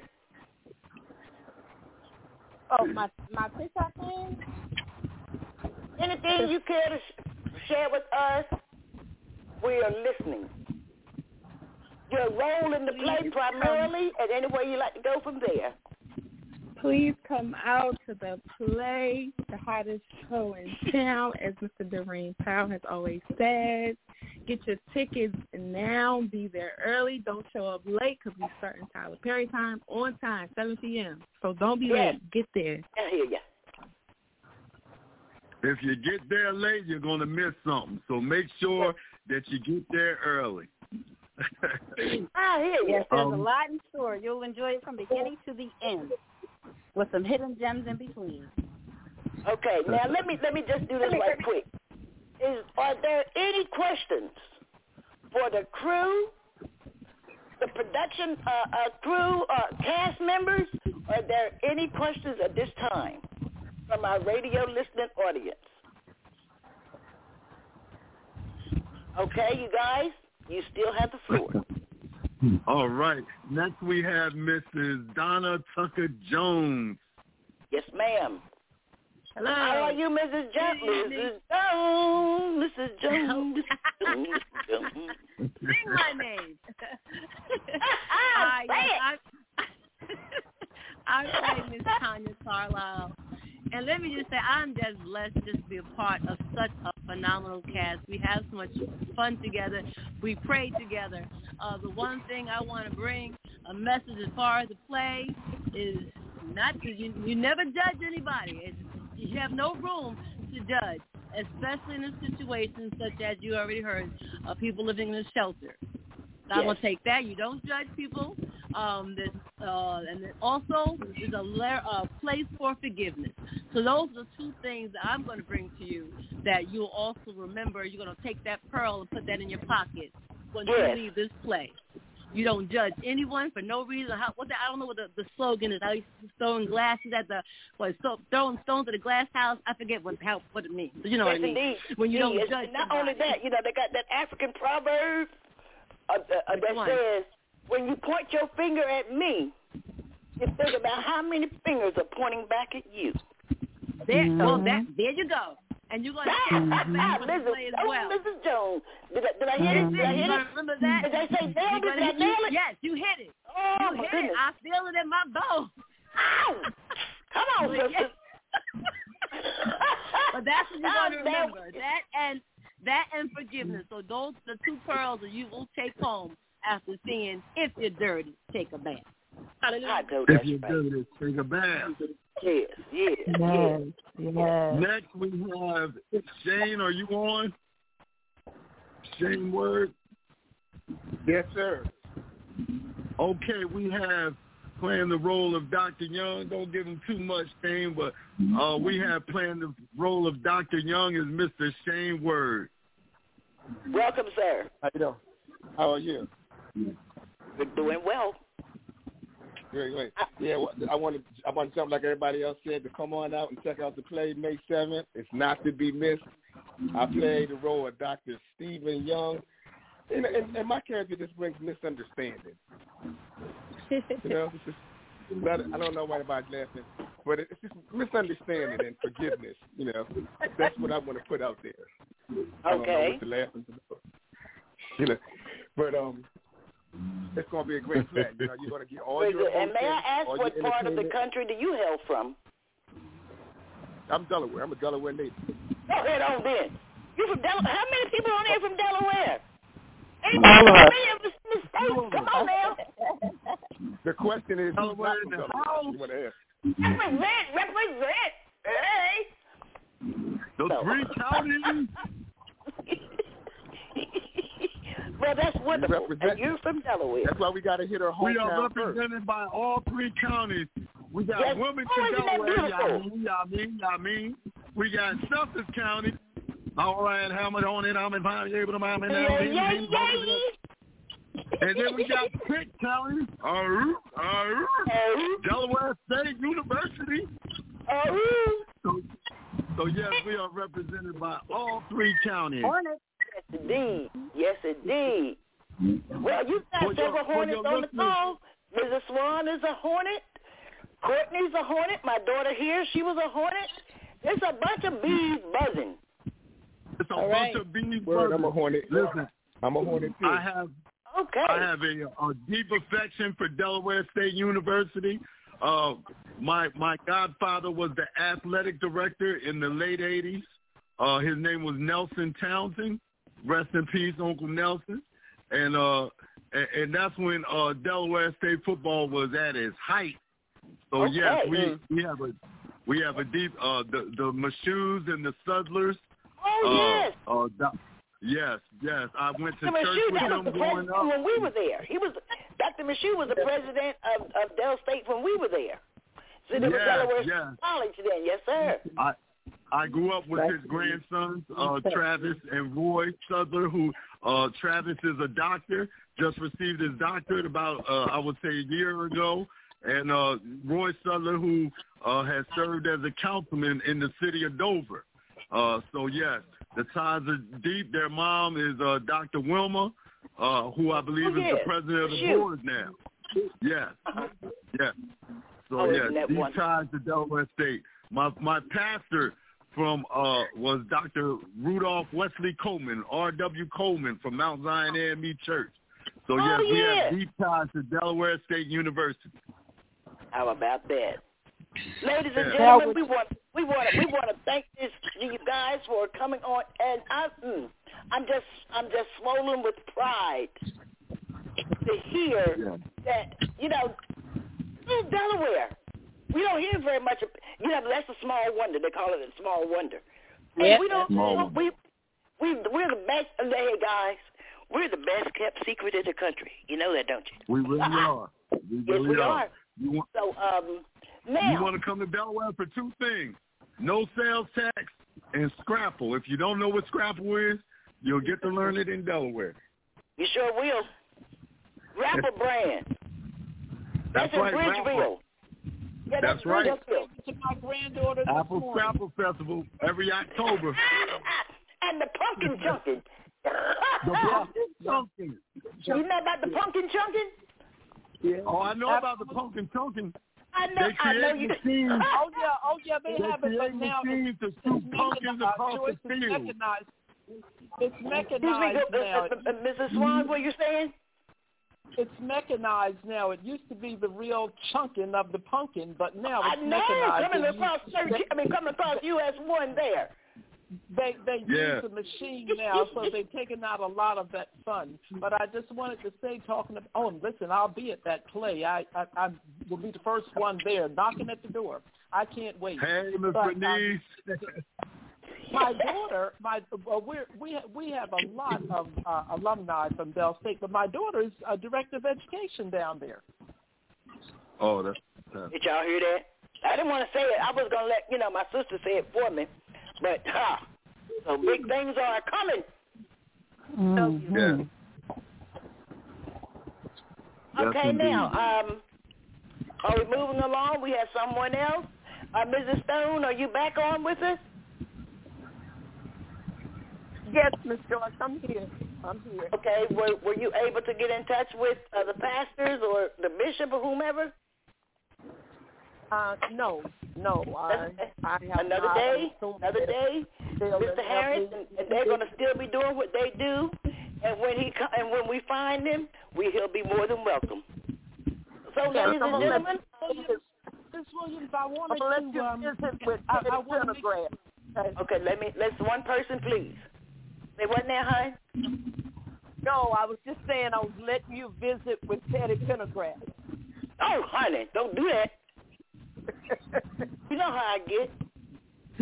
Oh, my my TikTok thing? Anything you care to sh- share with us, we are listening. Your role in the play primarily, and anywhere you like to go from there. Please come out to the play, the hottest show in town, as Mister Doreen Powell has always said. Get your tickets now. Be there early. Don't show up late because we start in Tyler Perry time on time, seven p.m. So don't be yes. late. Get there. I hear ya. If you get there late, you're going to miss something. So make sure that you get there early. I hear you. Yes, there's um, a lot in store. You'll enjoy it from beginning to the end, with some hidden gems in between. Okay, now let me let me just do this right quick. Is are there any questions for the crew, the production uh, uh, crew, uh, cast members? Are there any questions at this time from our radio listening audience? Okay, you guys, you still have the floor. All right. Next we have Missus Donna Tucker Jones. Yes, ma'am. Hello. How are you, Missus Jones? Missus Jones. Missus Jones. Missus Jones. Sing my name. Hi, yes, I, I play Miss Tanya Carlisle. And let me just say, I'm just blessed just to be a part of such a phenomenal cast. We have so much fun together. We pray together. Uh, the one thing I want to bring, a message as far as the play, is not to, you, you never judge anybody. It's, you have no room to judge, especially in a situation such as you already heard, of people living in a shelter. So I'm going to take that. You don't judge people. Um, this, uh, and then also, there's a la- uh, place for forgiveness. So those are the two things that I'm going to bring to you that you'll also remember. You're going to take that pearl and put that in your pocket when yes. you leave this place. You don't judge anyone for no reason. How, what the, I don't know what the, the slogan is. I used to throwing glasses at the, what, so, throwing stones at the glass house. I forget what how, what it means. But you know yes, what I mean. Indeed. When you indeed. don't judge Not somebody. only that, you know, they got that African proverb uh, uh, that one? says, when you point your finger at me, you think about how many fingers are pointing back at you. There, mm-hmm. well, that, there you go. And you're going to take that back when you play as well. Missus Jones. Did I, did I hit it? Did I hit it? Remember that? Did I say nail it? Did I nail it? Yes, you hit it. Oh, you my hit goodness. it. I feel it in my bones. Ow! Come on, sister. But that's what you're going to remember. That and that and forgiveness. So those the two pearls that you will take home after seeing If You're Dirty, Take a Bath. Hallelujah. If You're Dirty, Take a Bath. Yes, yes, yes. yes. Next we have Shane. Are you on? Shane Word. Yes, sir. Okay, we have playing the role of Doctor Young. Don't give him too much fame, but uh, we have playing the role of Doctor Young as Mister Shane Word. Welcome, sir. How you doing? How are you? We're doing well. Great, great. Yeah, I want to I want to jump like everybody else said to come on out and check out the play May seventh. It's not to be missed. I play the role of Doctor Stephen Young, and, and, and my character just brings misunderstanding. You know, it's just, I don't know why everybody's laughing, but it's just misunderstanding and forgiveness. You know, that's what I want to put out there. I don't know what to laugh about. You know, but um. It's going to be a great play. You know, you're going to get all your And may I ask what part of the country do you hail from? I'm Delaware. I'm a Delaware native. Go ahead on then. You from Delaware? How many people on here from Delaware? Ain't All of us. Mistakes. Come on now. The question is, who's not from Delaware? You want to ask? Represent, represent. Hey. The No. three counties. Well, that's wonderful. And you're from Delaware. That's why we got to hit our hometown We are represented first. by all three counties. We got yes. Wilmington, oh, Delaware, y'all mean, y'all mean, y'all mean. We got Sussex County. All right, Hamlet on it, I'm in able to mom and yeah, yeah, yeah. And then we got Pitt County, uh, uh, Delaware State University. Uh, so, so, yes, we are represented by all three counties. Hornets. Yes, indeed. Yes, indeed. Well, you got for several your, Hornets on the call. Missus Swan is a Hornet. Courtney's a Hornet. My daughter here, she was a Hornet. There's a bunch of bees buzzing. It's a all bunch right. of bees Word, buzzing. I'm a Hornet. Listen, I'm a Hornet too. I have Okay. I have a, a deep affection for Delaware State University. Uh, my my godfather was the athletic director in the late eighties. Uh, his name was Nelson Townsend. Rest in peace, Uncle Nelson. And uh, and, and that's when uh, Delaware State football was at its height. So okay. yes, we we have a we have a deep uh, the the Mashoes and the Sudlers. Oh uh, yes. Uh, the, Yes, yes. I went to Doctor church Michoud, with that him was the growing president up. when we were there. He was Doctor Michoud was the president of, of Del State when we were there. So there yes, was Delaware yes. College then, yes, sir. I I grew up with his grandsons, uh, Travis and Roy Sudler, who uh, Travis is a doctor, just received his doctorate about uh, I would say a year ago, and uh, Roy Sudler, who uh, has served as a councilman in the city of Dover. Uh, so yes. The ties are deep. Their mom is uh, Doctor Wilma, uh, who I believe oh, yes. is the president of the Shoot. board now. Yes, Uh-huh. yes. So oh, yes, deep one? ties to Delaware State. My my pastor from uh, was Doctor Rudolph Wesley Coleman, R W Coleman from Mount Zion A M E Church. So oh, yes, yeah. we have deep ties to Delaware State University. How about that? Ladies and yeah. gentlemen, we want we want we want to thank this, you guys for coming on, and I, mm, I'm just I'm just swollen with pride to hear yeah. that you know, in Delaware, we don't hear very much. Of, you know, that's a small wonder. They call it a small wonder. And yep. we don't. Small we we we're the best. Hey guys, we're the best kept secret in the country. You know that, don't you? We really are. We really yes, we are. are. You want, so um. Now, you want to come to Delaware for two things, no sales tax and Scrapple. If you don't know what Scrapple is, you'll get to learn it in Delaware. You sure will. Rapple brand. That's, That's right, in Bridgeville. Yeah, that's, that's right. Bridgeville. To my granddaughter this Apple morning. Scrapple Festival every October. And the pumpkin chunking. The pumpkin chunking. You know about the pumpkin chunking? Yeah. Oh, I know about the pumpkin chunking. I know, they create I know you machines. Oh yeah, oh yeah, they, they have it, but create now machines it's, to shoot it's pumpkins mechanized. across Joyce, the it's field. mechanized. It's Excuse me, mechanized uh, now. uh, uh, Missus Swan, what are you saying? It's mechanized now. It used to be the real chunking of the pumpkin, but now it's I know, mechanized. coming across, I mean, coming across U S one there. They they yeah. use the machine now, so they've taken out a lot of that fun. But I just wanted to say, talking about, oh, and listen, I'll be at that play. I I, I will be the first one there, knocking at the door. I can't wait. Hey, Miss But, Bernice. Um, my daughter, my uh, we're, we we have a lot of uh, alumni from Del State, but my daughter's a director of education down there. Oh, that's. Uh, Did y'all hear that? I didn't want to say it. I was gonna let you know my sister say it for me. But, ha, so big things are coming. Mm-hmm. Yeah. Okay, yes, now, um, are we moving along? We have someone else. Uh, Missus Stone, are you back on with us? Yes, Miss Joyce, I'm here. I'm here. Okay, were, were you able to get in touch with uh, the pastors or the bishop or whomever? Uh, no, no. I, I have another not. day, another day, Mister Harris, and, and they're going to still be doing what they do. And when he co- and when we find him, we he'll be more than welcome. So, yes, ladies and gentlemen, Miss Williams, I wanted I'm to. Um, visit with I, I wanted okay. okay, let me let's one person, please. Say what now, hon? No, I was just saying I was letting you visit with Teddy Pendergrass. Oh, honey, don't do that. You know how I get.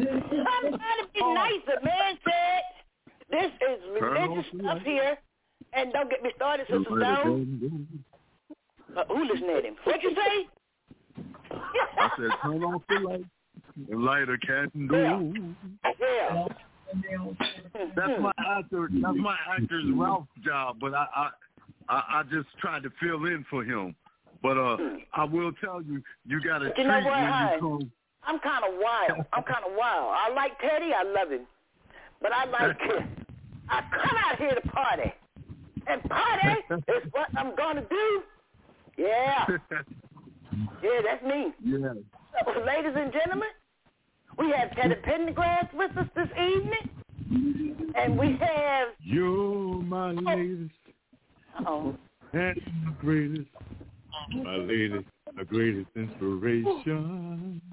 I'm trying to be nicer, man. Said this is religious stuff here. And don't get me started, Sister Stone. Uh, who listened at him? What'd you say? I said, turn off the light. The lighter candle. Yeah. That's my actor. That's my actor's Ralph job. But I, I, I, I just tried to fill in for him. But uh, I will tell you, you got to treat you know what, when hi. you come. I'm kind of wild. I'm kind of wild. I like Teddy. I love him. But I like I come out here to party. And party is what I'm going to do. Yeah. Yeah, that's me. Yeah. So, ladies and gentlemen, we have Teddy Pendergrass with us this evening. And we have... You're my latest. Oh. And the greatest. My lady, the greatest inspiration.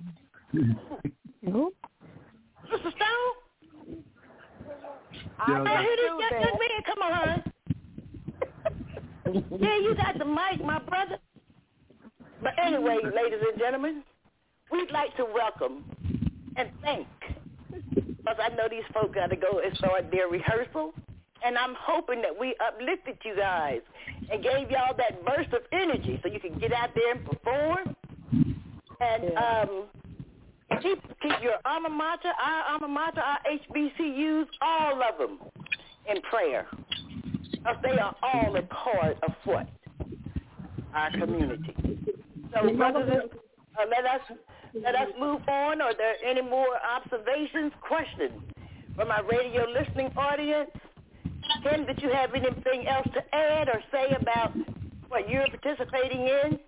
Sister Stone? Yeah, I hear this young, young man. Come on, hon. Yeah, you got the mic, my brother. But anyway, ladies and gentlemen, we'd like to welcome and thank, because I know these folks got to go and start their rehearsal, and I'm hoping that we uplifted you guys and gave y'all that burst of energy so you can get out there and perform. And um, keep keep your alma mater, our alma mater, our H B C Us, all of them in prayer, because they are all a part of what? Our community. So, brothers, uh, let us let us move on. Are there any more observations, questions from our radio listening audience? Tim, did you have anything else to add or say about what you're participating in?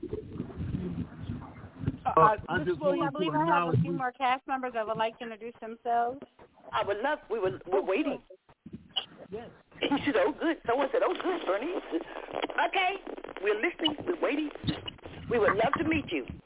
Uh, uh, Miz Williams, I believe I have a few more cast members that would like to introduce themselves. I would love. We were we're waiting. Yes. He said, "Oh, good." Someone said, "Oh, good, Bernie." Okay, we're listening. We're waiting. We would love to meet you.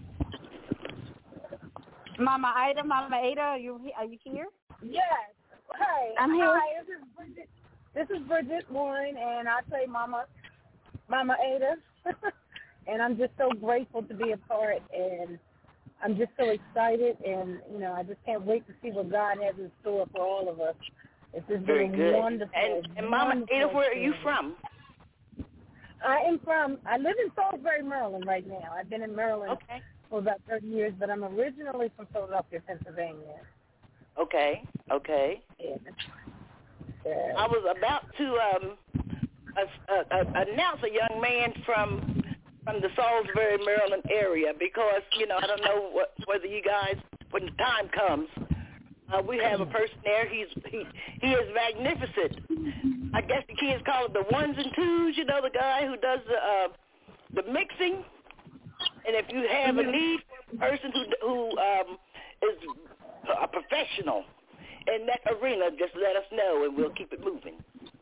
Mama Ida, Mama Ada, are you are you here? Yes. Hi. I'm here. Hi. This is Bridget. This is Bridget Warren, and I play Mama, Mama Ada. And I'm just so grateful to be a part, and I'm just so excited, and you know, I just can't wait to see what God has in store for all of us. It's just Very been good. wonderful. And, and Mama Ada, where are you from? I am from. I live in Salisbury, Maryland, right now. I've been in Maryland okay. for about thirty years, but I'm originally from Philadelphia, Pennsylvania. Okay. Okay. Yeah. Yeah. I was about to um, uh, uh, announce a young man from from the Salisbury, Maryland area, because you know I don't know what, whether you guys, when the time comes, uh, we have a person there. He's he he is magnificent. I guess the kids call it the ones and twos. You know, the guy who does the uh, the mixing. And if you have a need for a person who who um, is a professional in that arena, just let us know and we'll keep it moving.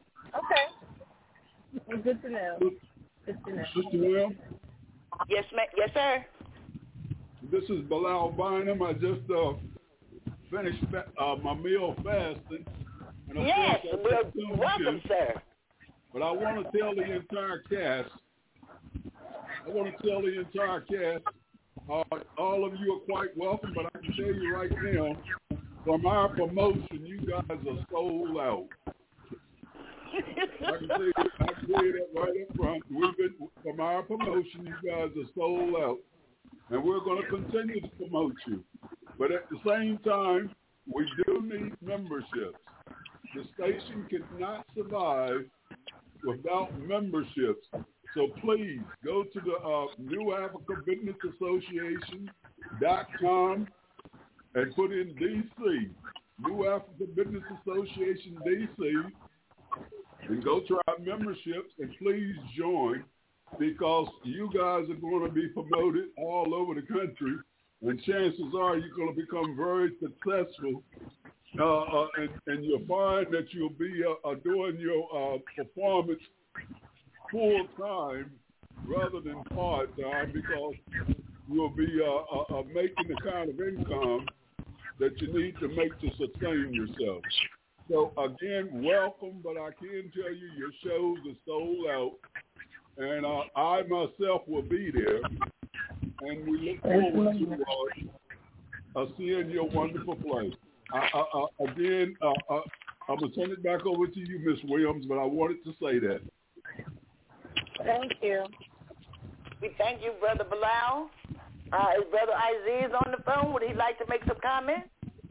Okay. Good to know. Good to know. Sister Will? Yes, ma'am. Yes, sir. This is Bilal Bynum. I just uh, finished uh, my meal fasting. And yes, well, welcome, sir. But I want to tell the entire cast, I want to tell the entire cast, uh, all of you are quite welcome, but I can tell you right now, from our promotion, you guys are sold out. I can say, I can say that right up front. We've been, from our promotion, you guys are sold out. And we're going to continue to promote you. But at the same time, we do need memberships. The station cannot survive without memberships. So please go to the uh, New Africa Business Association dot com and put in D C, New Africa Business Association D C, and go to our memberships and please join, because you guys are going to be promoted all over the country, and chances are you're going to become very successful, uh, uh, and, and you'll find that you'll be uh, uh, doing your uh, performance full time rather than part time, because you'll be uh, uh, uh, making the kind of income that you need to make to sustain yourself. So again, welcome, but I can tell you your shows are sold out, and uh, I myself will be there, and we look forward to uh, uh, seeing your wonderful play. Uh, uh, uh, again, uh, uh, I'm going to turn it back over to you, Miss Williams, but I wanted to say that. Thank you. We thank you, Brother Bilal. Uh, is Brother Aziz on the phone? Would he like to make some comments?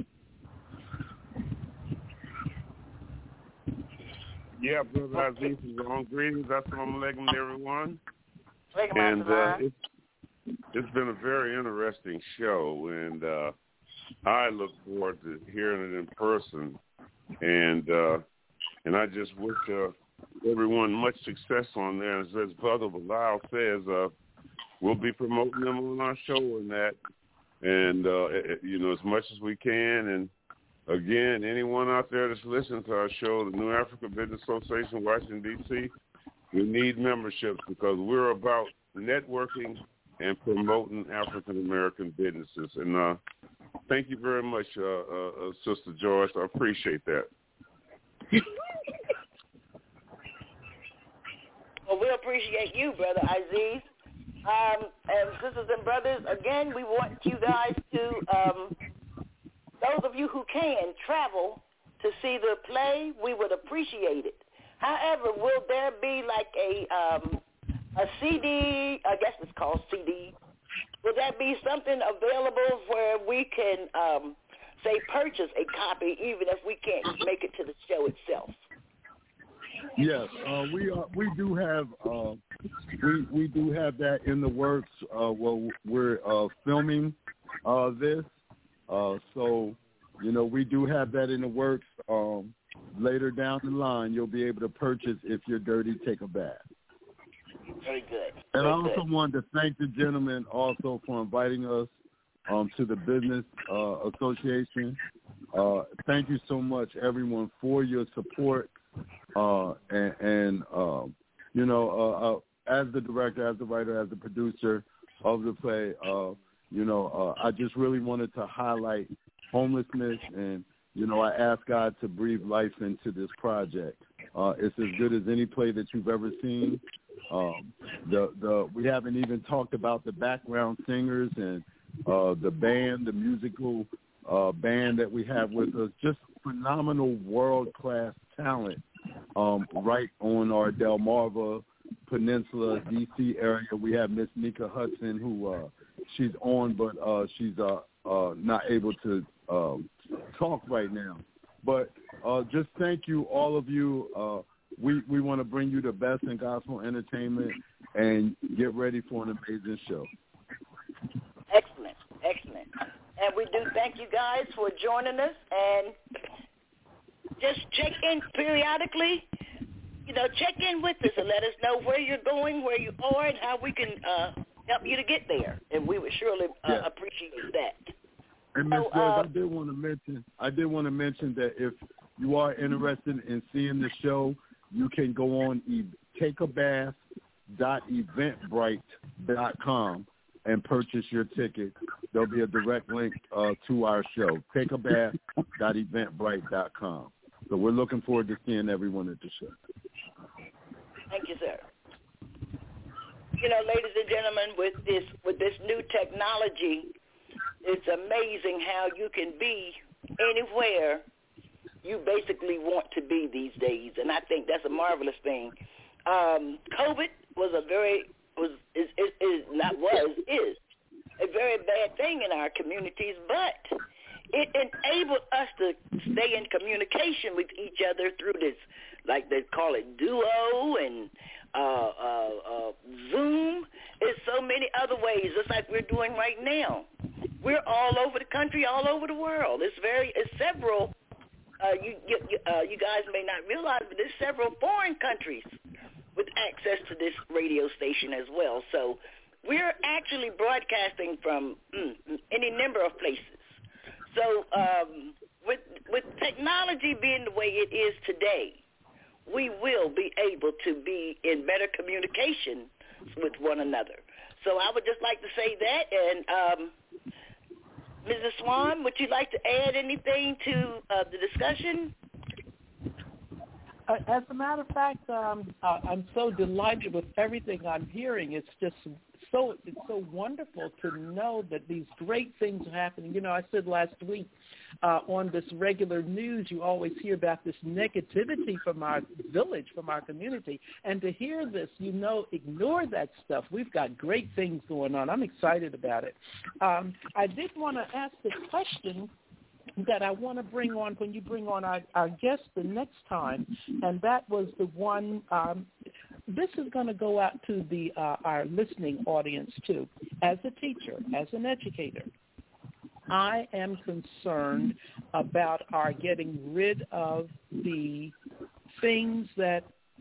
Yeah, Brother Aziz is on. Greetings. Assalamu alaikum to everyone. Alaikum and uh, assalam. it's, it's been a very interesting show, and uh, I look forward to hearing it in person. And uh, and I just wish uh, everyone much success on there. As, as Brother Bilal says, uh, we'll be promoting them on our show and that, and uh, it, you know, as much as we can. And again, anyone out there that's listening to our show, the New Africa Business Association, Washington D C, we need memberships because we're about networking and promoting African American businesses. And uh, thank you very much, uh, uh, Sister Joyce. I appreciate that. Well, we appreciate you, Brother Aziz. Um, and sisters and brothers, again, we want you guys to, um, those of you who can, travel to see the play. We would appreciate it. However, will there be like a um, a C D, I guess it's called C D, will that be something available where we can, um, say, purchase a copy even if we can't make it to the show itself? Yes, uh, we are, we do have uh, we we do have that in the works. Uh, well, we're uh, filming uh, this, uh, so you know we do have that in the works. Um, later down the line, you'll be able to purchase If You're Dirty, Take a Bath. Very good. And Very I also good. wanted to thank the gentleman also for inviting us um, to the Business uh, Association. Uh, thank you so much, everyone, for your support. Uh, and, and uh, you know, uh, uh, as the director, as the writer, as the producer of the play, uh, you know, uh, I just really wanted to highlight homelessness. And, you know, I asked God to breathe life into this project. Uh, it's as good as any play that you've ever seen. Um, the the we haven't even talked about the background singers and uh, the band, the musical uh, band that we have with us. Just phenomenal world-class talent um, right on our Delmarva Peninsula, D C area. We have Miss Nika Hudson, who uh, she's on, but uh, she's uh, uh, not able to uh, talk right now. But uh, just thank you, all of you. Uh, we we want to bring you the best in gospel entertainment and get ready for an amazing show. Excellent, excellent. And we do thank you guys for joining us, and just check in periodically. You know, check in with us and let us know where you're going, where you are, and how we can uh, help you to get there. And we would surely uh, yes. appreciate that. And Miz So, Joyce, uh, I did want to mention, I did want to mention that if you are interested in seeing the show, you can go on e- take a bath dot eventbrite dot com and purchase your ticket. There'll be a direct link uh, to our show, take a bath dot eventbrite dot com. So we're looking forward to seeing everyone at the show. Thank you, sir. You know, ladies and gentlemen, with this with this new technology, it's amazing how you can be anywhere you basically want to be these days, and I think that's a marvelous thing. Um, COVID was a very was is, is, is not was is a very bad thing in our communities, but it enabled us to stay in communication with each other through this, like they call it, Duo and uh, uh, uh, Zoom. There's so many other ways, just like we're doing right now. We're all over the country, all over the world. It's very, it's several. Uh, you, you, uh, you guys may not realize, but there's several foreign countries with access to this radio station as well. So we're actually broadcasting from mm, any number of places. So um, with with technology being the way it is today, we will be able to be in better communication with one another. So I would just like to say that. And um, Missus Swan, would you like to add anything to uh, the discussion? Uh, as a matter of fact, um, uh, I'm so delighted with everything I'm hearing. It's just so it's so wonderful to know that these great things are happening. You know, I said last week uh, on this regular news, you always hear about this negativity from our village, from our community, and to hear this, you know, ignore that stuff. We've got great things going on. I'm excited about it. Um, I did want to ask the question that I want to bring on when you bring on our, our guest the next time, and that was the one, um, this is going to go out to the uh, our listening audience too. As a teacher, as an educator, I am concerned about our getting rid of the things that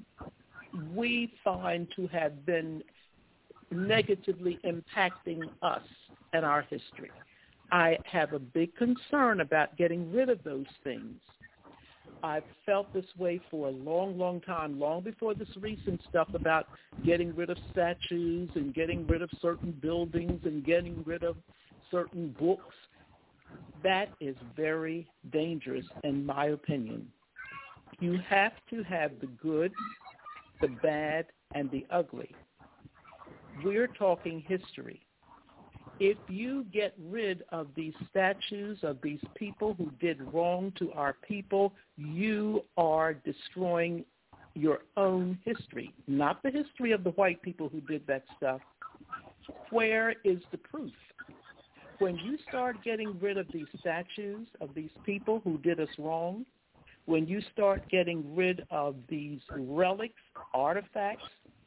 we find to have been negatively impacting us and our history. I have a big concern about getting rid of those things. I've felt this way for a long, long time, long before this recent stuff about getting rid of statues and getting rid of certain buildings and getting rid of certain books. That is very dangerous, in my opinion. You have to have the good, the bad, and the ugly. We're talking history. If you get rid of these statues of these people who did wrong to our people, you are destroying your own history, not the history of the white people who did that stuff. Where is the proof? When you start getting rid of these statues of these people who did us wrong, when you start getting rid of these relics, artifacts,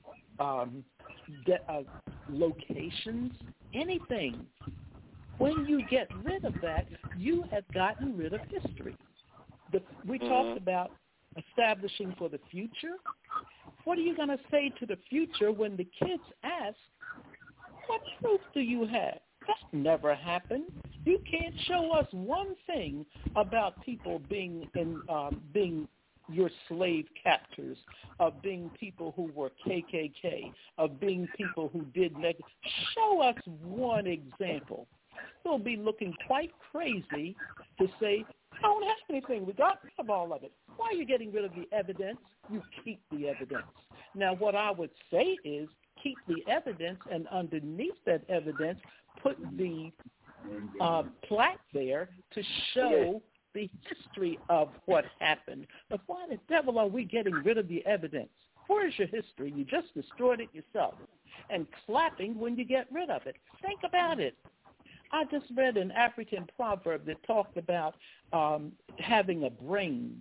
um, de- uh, locations, anything, when you get rid of that, you have gotten rid of history. The, we mm-hmm. talked about establishing for the future. What are you going to say to the future when the kids ask, what proof do you have? That never happened. You can't show us one thing about people being in um, being your slave captors, of being people who were K K K, of being people who did negative. Show us one example. They'll be looking quite crazy to say, I don't have anything. We got rid of all of it. Why are you getting rid of the evidence? You keep the evidence. Now, what I would say is keep the evidence, and underneath that evidence, put the uh, plaque there to show the history of what happened. But why the devil are we getting rid of the evidence? Where's your history? You just destroyed it yourself. And clapping when you get rid of it. Think about it. I just read an African proverb that talked about um, having a brain.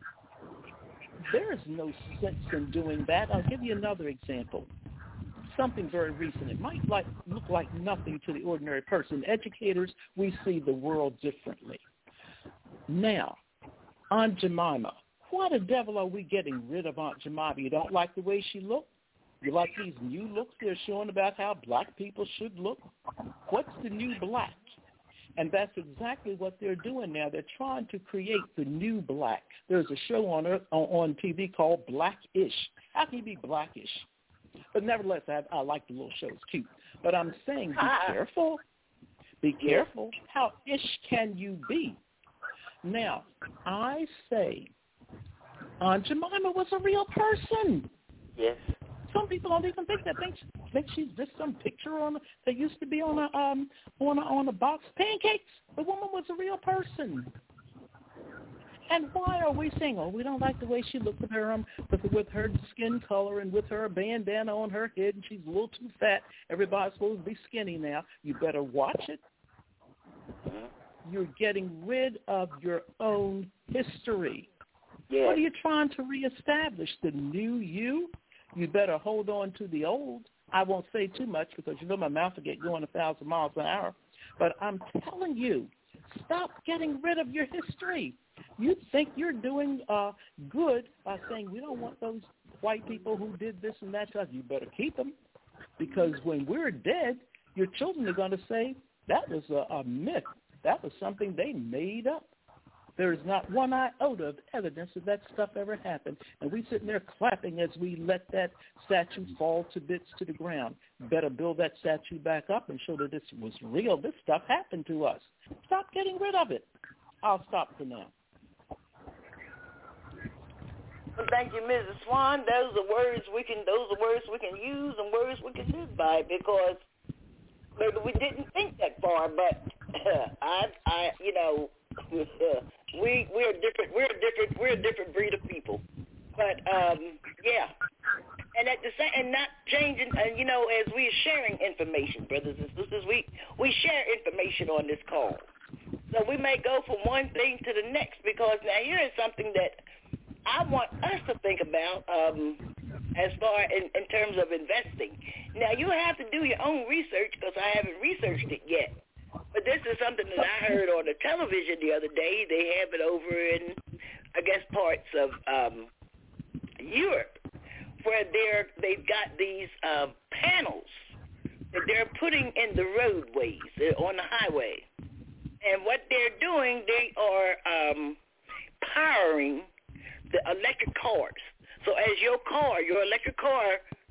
There is no sense in doing that. I'll give you another example. Something very recent. It might like, look like nothing to the ordinary person. Educators, we see the world differently. Now, Aunt Jemima. Why the devil are we getting rid of Aunt Jemima? You don't like the way she looked? You like these new looks they're showing about how black people should look? What's the new black? And that's exactly what they're doing now. They're trying to create the new black. There's a show on Earth, on T V called Black-ish. How can you be blackish? But nevertheless, I, I like the little show. It's cute. But I'm saying be careful. Be careful. How ish can you be? Now, I say Aunt Jemima was a real person. Yes. Some people don't even think that. Think, think she's just some picture on that used to be on a um on a, on a box of pancakes. The woman was a real person. And why are we saying, oh, we don't like the way she looked with her um with, with her skin color and with her bandana on her head, and she's a little too fat. Everybody's supposed to be skinny now. You better watch it. You're getting rid of your own history. Yes. What are you trying to reestablish? The new you? You better hold on to the old. I won't say too much because you know my mouth will get going a thousand miles an hour. But I'm telling you, stop getting rid of your history. You think you're doing uh, good by saying we don't want those white people who did this and that to us. You better keep them, because when we're dead, your children are going to say that was a, a myth. That was something they made up. There is not one iota of evidence that that stuff ever happened. And we sitting there clapping as we let that statue fall to bits to the ground. Better build that statue back up and show that this was real. This stuff happened to us. Stop getting rid of it. I'll stop for now. Well, thank you, Missus Swan. Those are words we can. Those are words we can use and words we can live by because maybe we didn't think that far. But uh, I, I, you know, uh, we we're different. We're a different. We're a different breed of people. But um, yeah, and at the same, and not changing. And you know, as we are sharing information, brothers and sisters, we we share information on this call. So we may go from one thing to the next because now here is something that I want us to think about um, as far in, in terms of investing. Now, you have to do your own research because I haven't researched it yet. But this is something that I heard on the television the other day. They have it over in, I guess, parts of um, Europe where they're, they've got these uh, panels that they're putting in the roadways, on the highway. And what they're doing, they are um, powering the electric cars. So as your car, your electric car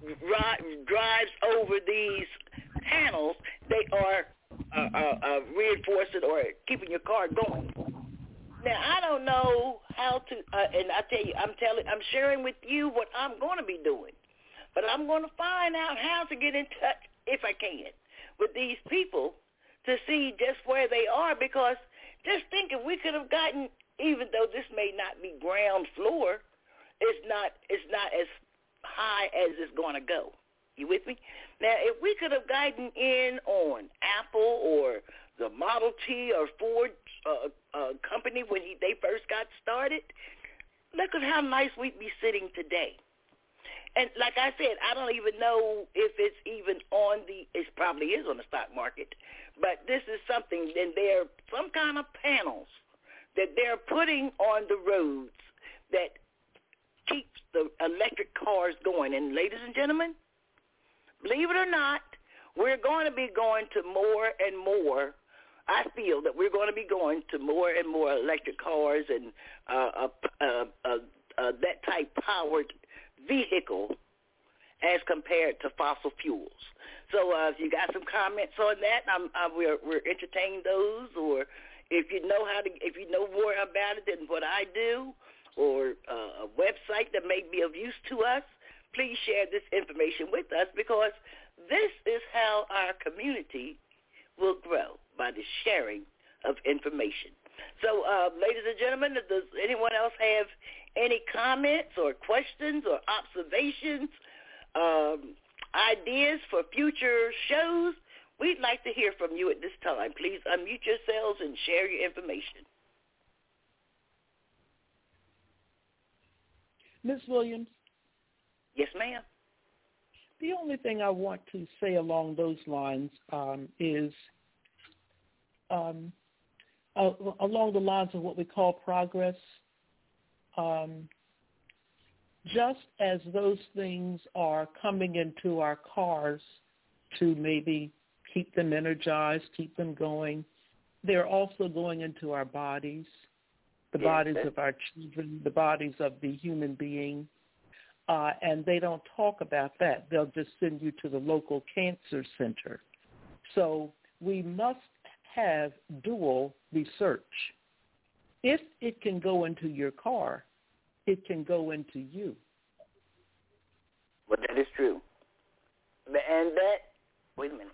ri- drives over these panels, they are uh, uh, uh, reinforcing or keeping your car going. Now, I don't know how to, uh, and I tell you, I'm telling, I'm sharing with you what I'm going to be doing. But I'm going to find out how to get in touch, if I can, with these people to see just where they are, because just think if we could have gotten, even though this may not be ground floor, it's not it's not as high as it's going to go. You with me? Now, if we could have gotten in on Apple or the Model T or Ford uh, uh, company when he, they first got started, look at how nice we'd be sitting today. And like I said, I don't even know if it's even on the, it probably is on the stock market, but this is something, and there are some kind of panels that they're putting on the roads that keeps the electric cars going. And ladies and gentlemen, believe it or not, we're going to be going to more and more. I feel that we're going to be going to more and more electric cars and uh, uh, uh, uh, uh, that type powered vehicle as compared to fossil fuels. So uh, if you got some comments on that, I'm, I, we're, we're entertaining those. Or if you know how to, if you know more about it than what I do, or uh, a website that may be of use to us, please share this information with us, because this is how our community will grow, by the sharing of information. So, uh, ladies and gentlemen, does anyone else have any comments or questions or observations, um, ideas for future shows? We'd like to hear from you at this time. Please unmute yourselves and share your information. Miz Williams? Yes, ma'am. The only thing I want to say along those lines um, is um, uh, along the lines of what we call progress. Um, just as those things are coming into our cars to maybe keep them energized, keep them going, they're also going into our bodies, the yes, bodies of our children, the bodies of the human being, uh, and they don't talk about that. They'll just send you to the local cancer center. So we must have dual research. If it can go into your car, it can go into you. Well, that is true. And that, wait a minute,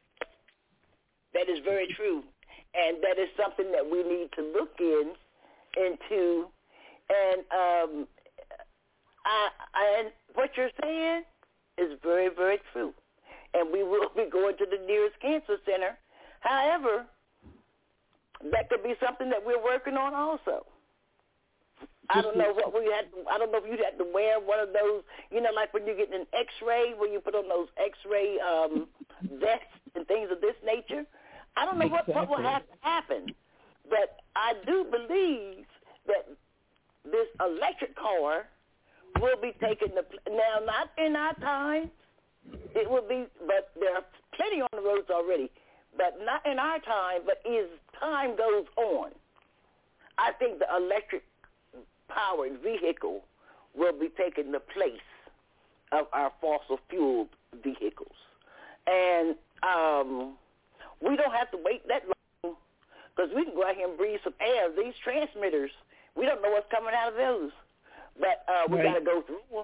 that is very true. And that is something that we need to look in, into. And um, I, I, and what you're saying is very, very true. And we will be going to the nearest cancer center. However, that could be something that we're working on also. I don't know what we had. To, I don't know if you had to wear one of those, you know, like when you get an X-ray, when you put on those X-ray um, vests and things of this nature. I don't know exactly. what, what will have to happen, but I do believe that this electric car will be taking the now. Not in our time. It will be, but there are plenty on the roads already. But not in our time. But as time goes on, I think the electric powered vehicle will be taking the place of our fossil fueled vehicles. And um, we don't have to wait that long, because we can go out here and breathe some air. These transmitters, we don't know what's coming out of those. but uh, we right. got to go through them.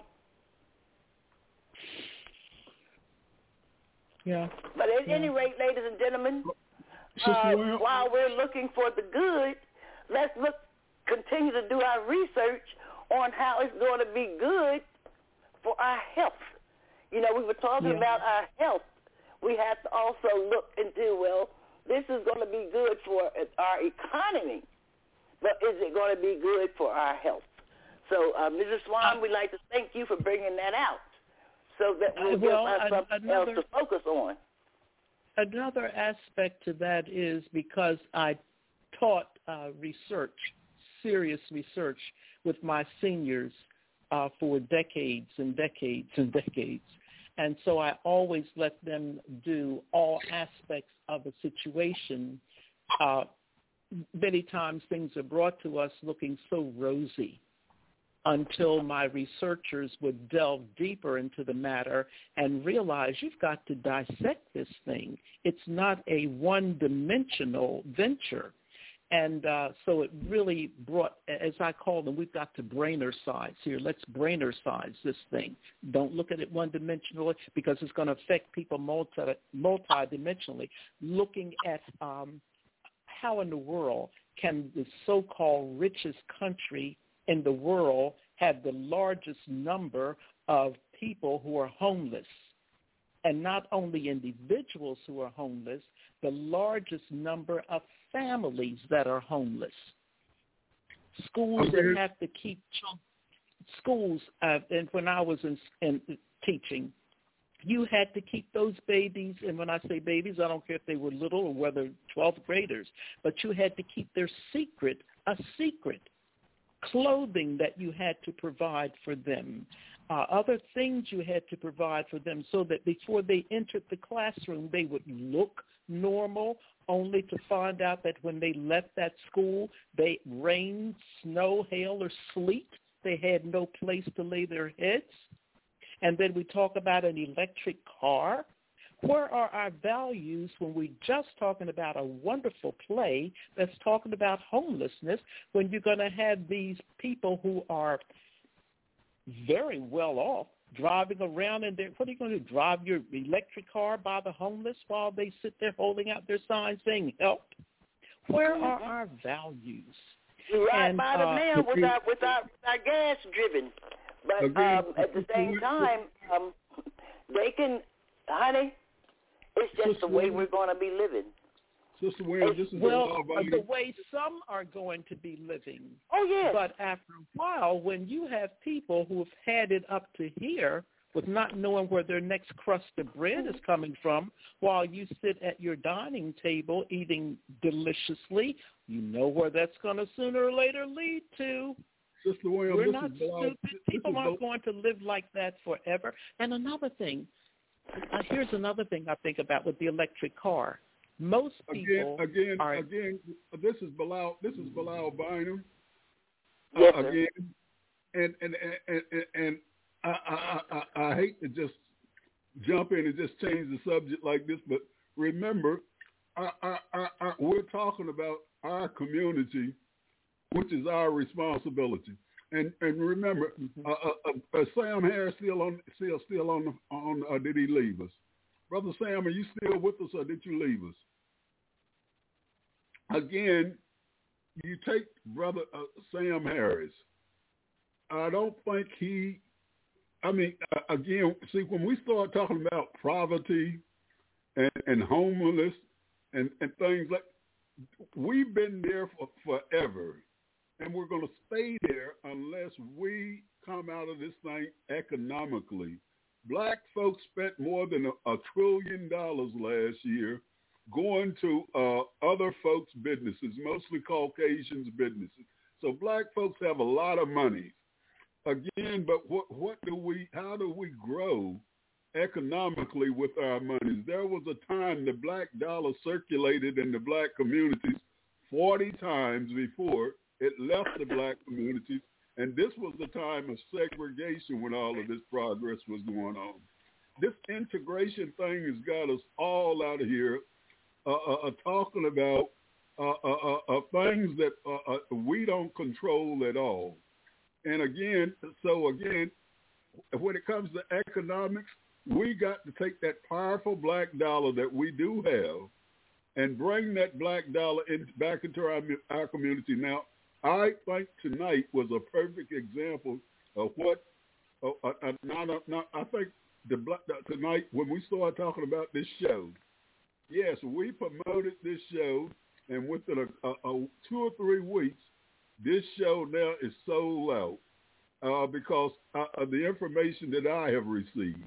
Yeah. But at yeah. any rate, ladies and gentlemen, uh, while we're looking for the good, let's look, continue to do our research on how it's going to be good for our health. You know, we were talking yeah. about our health. We have to also look into, well, this is going to be good for our economy, but is it going to be good for our health? So, uh, Missus Swan, we'd like to thank you for bringing that out so that we'll well, give us something another, else to focus on. Another aspect to that is because I taught uh, research, serious research, with my seniors uh, for decades and decades and decades. And so I always let them do all aspects of a situation. Uh, many times things are brought to us looking so rosy until my researchers would delve deeper into the matter and realize you've got to dissect this thing. It's not a one-dimensional venture. And uh, so it really brought, as I call them, we've got to brainer size here. Let's brainer size this thing. Don't look at it one-dimensionally because it's going to affect people multi, multi-dimensionally. Looking at um, how in the world can the so-called richest country in the world have the largest number of people who are homeless. And not only individuals who are homeless, the largest number of families that are homeless. Schools that have to keep schools, uh, and when I was in, in teaching, you had to keep those babies, and when I say babies, I don't care if they were little or whether twelfth graders, but you had to keep their secret a secret. Clothing that you had to provide for them, uh, other things you had to provide for them so that before they entered the classroom, they would look normal, only to find out that when they left that school, they rain, snow, hail, or sleet. They had no place to lay their heads. And then we talk about an electric car. Where are our values when we're just talking about a wonderful play that's talking about homelessness when you're going to have these people who are very well off driving around and they're, what are you going to do, drive your electric car by the homeless while they sit there holding out their signs saying help? Where are our values? Right and, by them uh, now without, without, without gas driven. But again, um, at the same time, um, they can, honey, it's just Sister the way William, we're going to be living. Sister William, this is well, the way some are going to be living. Oh, yes. But after a while, when you have people who have had it up to here with not knowing where their next crust of bread is coming from, while you sit at your dining table eating deliciously, you know where that's going to sooner or later lead to. Sister William, We're this not is stupid. This People is aren't going to live like that forever. And another thing, uh, here's another thing I think about with the electric car. Most people again, again, are again. This is Bilal. This is Bilal Bynum. Yes, uh, sir. again, and and and and, and I, I, I I hate to just jump in and just change the subject like this, but remember, I, I, I, I, we're talking about our community, which is our responsibility. And and remember, mm-hmm. uh, uh, uh, Sam Harris still on still still on the, on. Uh, did he leave us, Brother Sam? Are you still with us, or did you leave us? Again, you take Brother uh, Sam Harris. I don't think he. I mean, uh, again, see, when we start talking about poverty and, and homelessness and, and things like, we've been there for forever. And we're going to stay there unless we come out of this thing economically. Black folks spent more than a, a trillion dollars last year going to uh, other folks' businesses, mostly Caucasians' businesses. So black folks have a lot of money. Again, but what, what do we, how do we grow economically with our money? There was a time the black dollar circulated in the black communities forty times before it left the black communities, and this was the time of segregation when all of this progress was going on. This integration thing has got us all out of here uh, uh, uh, talking about uh, uh, uh, uh, things that uh, uh, we don't control at all. And again, so again, when it comes to economics, we got to take that powerful black dollar that we do have and bring that black dollar in, back into our, our community. Now, I think tonight was a perfect example of what, uh, uh, not, uh, not, I think the black, uh, tonight when we started talking about this show, yes, we promoted this show, and within a, a, a two or three weeks, this show now is sold out uh, because uh, of the information that I have received.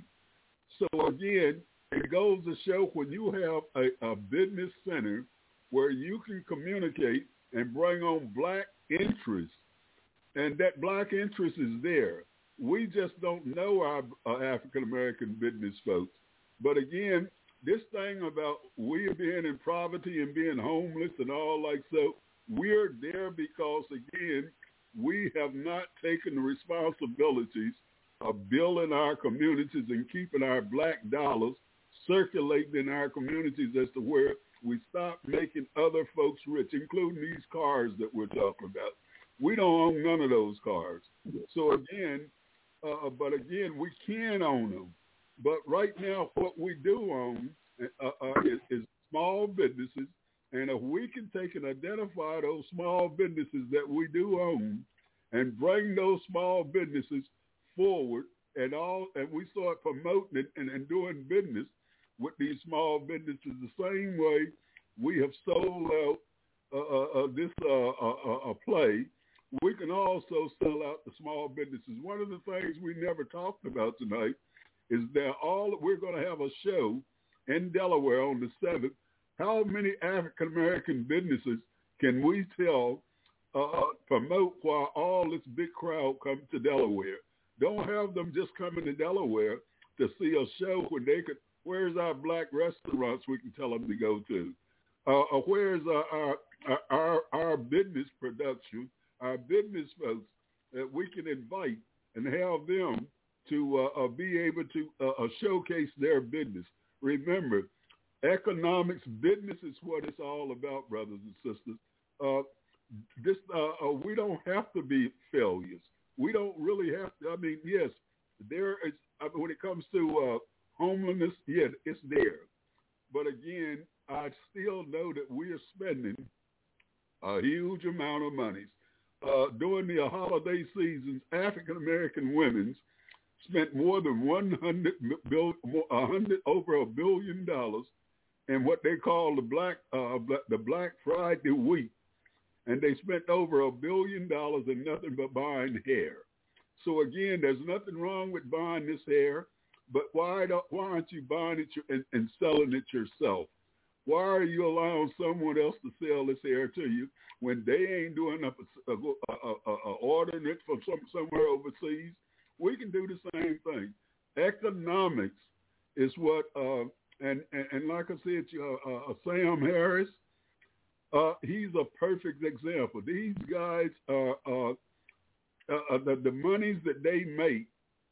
So again, it goes to show when you have a, a business center where you can communicate and bring on black interest, and that black interest is there. We just don't know our uh, African-American business folks. But again, this thing about we being in poverty and being homeless and all like so, we're there because, again, we have not taken the responsibilities of building our communities and keeping our black dollars circulating in our communities as to where we stop making other folks rich, including these cars that we're talking about. We don't own none of those cars. So again, uh, but again, we can own them. But right now, what we do own uh, uh, is, is small businesses. And if we can take and identify those small businesses that we do own and bring those small businesses forward and all, and we start promoting it and, and doing business with these small businesses the same way we have sold out uh, uh, this uh, uh, uh, play, we can also sell out the small businesses. One of the things we never talked about tonight is that all we're going to have a show in Delaware on the seventh. How many African-American businesses can we tell, uh, promote while all this big crowd comes to Delaware? Don't have them just coming to Delaware to see a show when they could, where's our black restaurants we can tell them to go to? Uh, or where's our, our, our, our business production, our business folks that we can invite and have them to uh, uh, be able to uh, uh, showcase their business. Remember, economics, business is what it's all about, brothers and sisters. Uh, this uh, uh, we don't have to be failures. We don't really have to. I mean, yes, there is. I mean, when it comes to uh, homelessness, yeah, it's there. But again, I still know that we are spending a huge amount of money. Uh, during the holiday seasons, African American women spent more than one hundred billion, a hundred over a billion dollars in what they call the Black uh, the Black Friday week, and they spent over a billion dollars in nothing but buying hair. So again, there's nothing wrong with buying this hair, but why don't, why aren't you buying it and, and selling it yourself? Why are you allowing someone else to sell this hair to you when they ain't doing up a, a, a, a, a ordering it from some, somewhere overseas? We can do the same thing. Economics is what, uh, and, and and like I said, uh, uh, Sam Harris, uh, he's a perfect example. These guys are uh, uh, the, the monies that they make.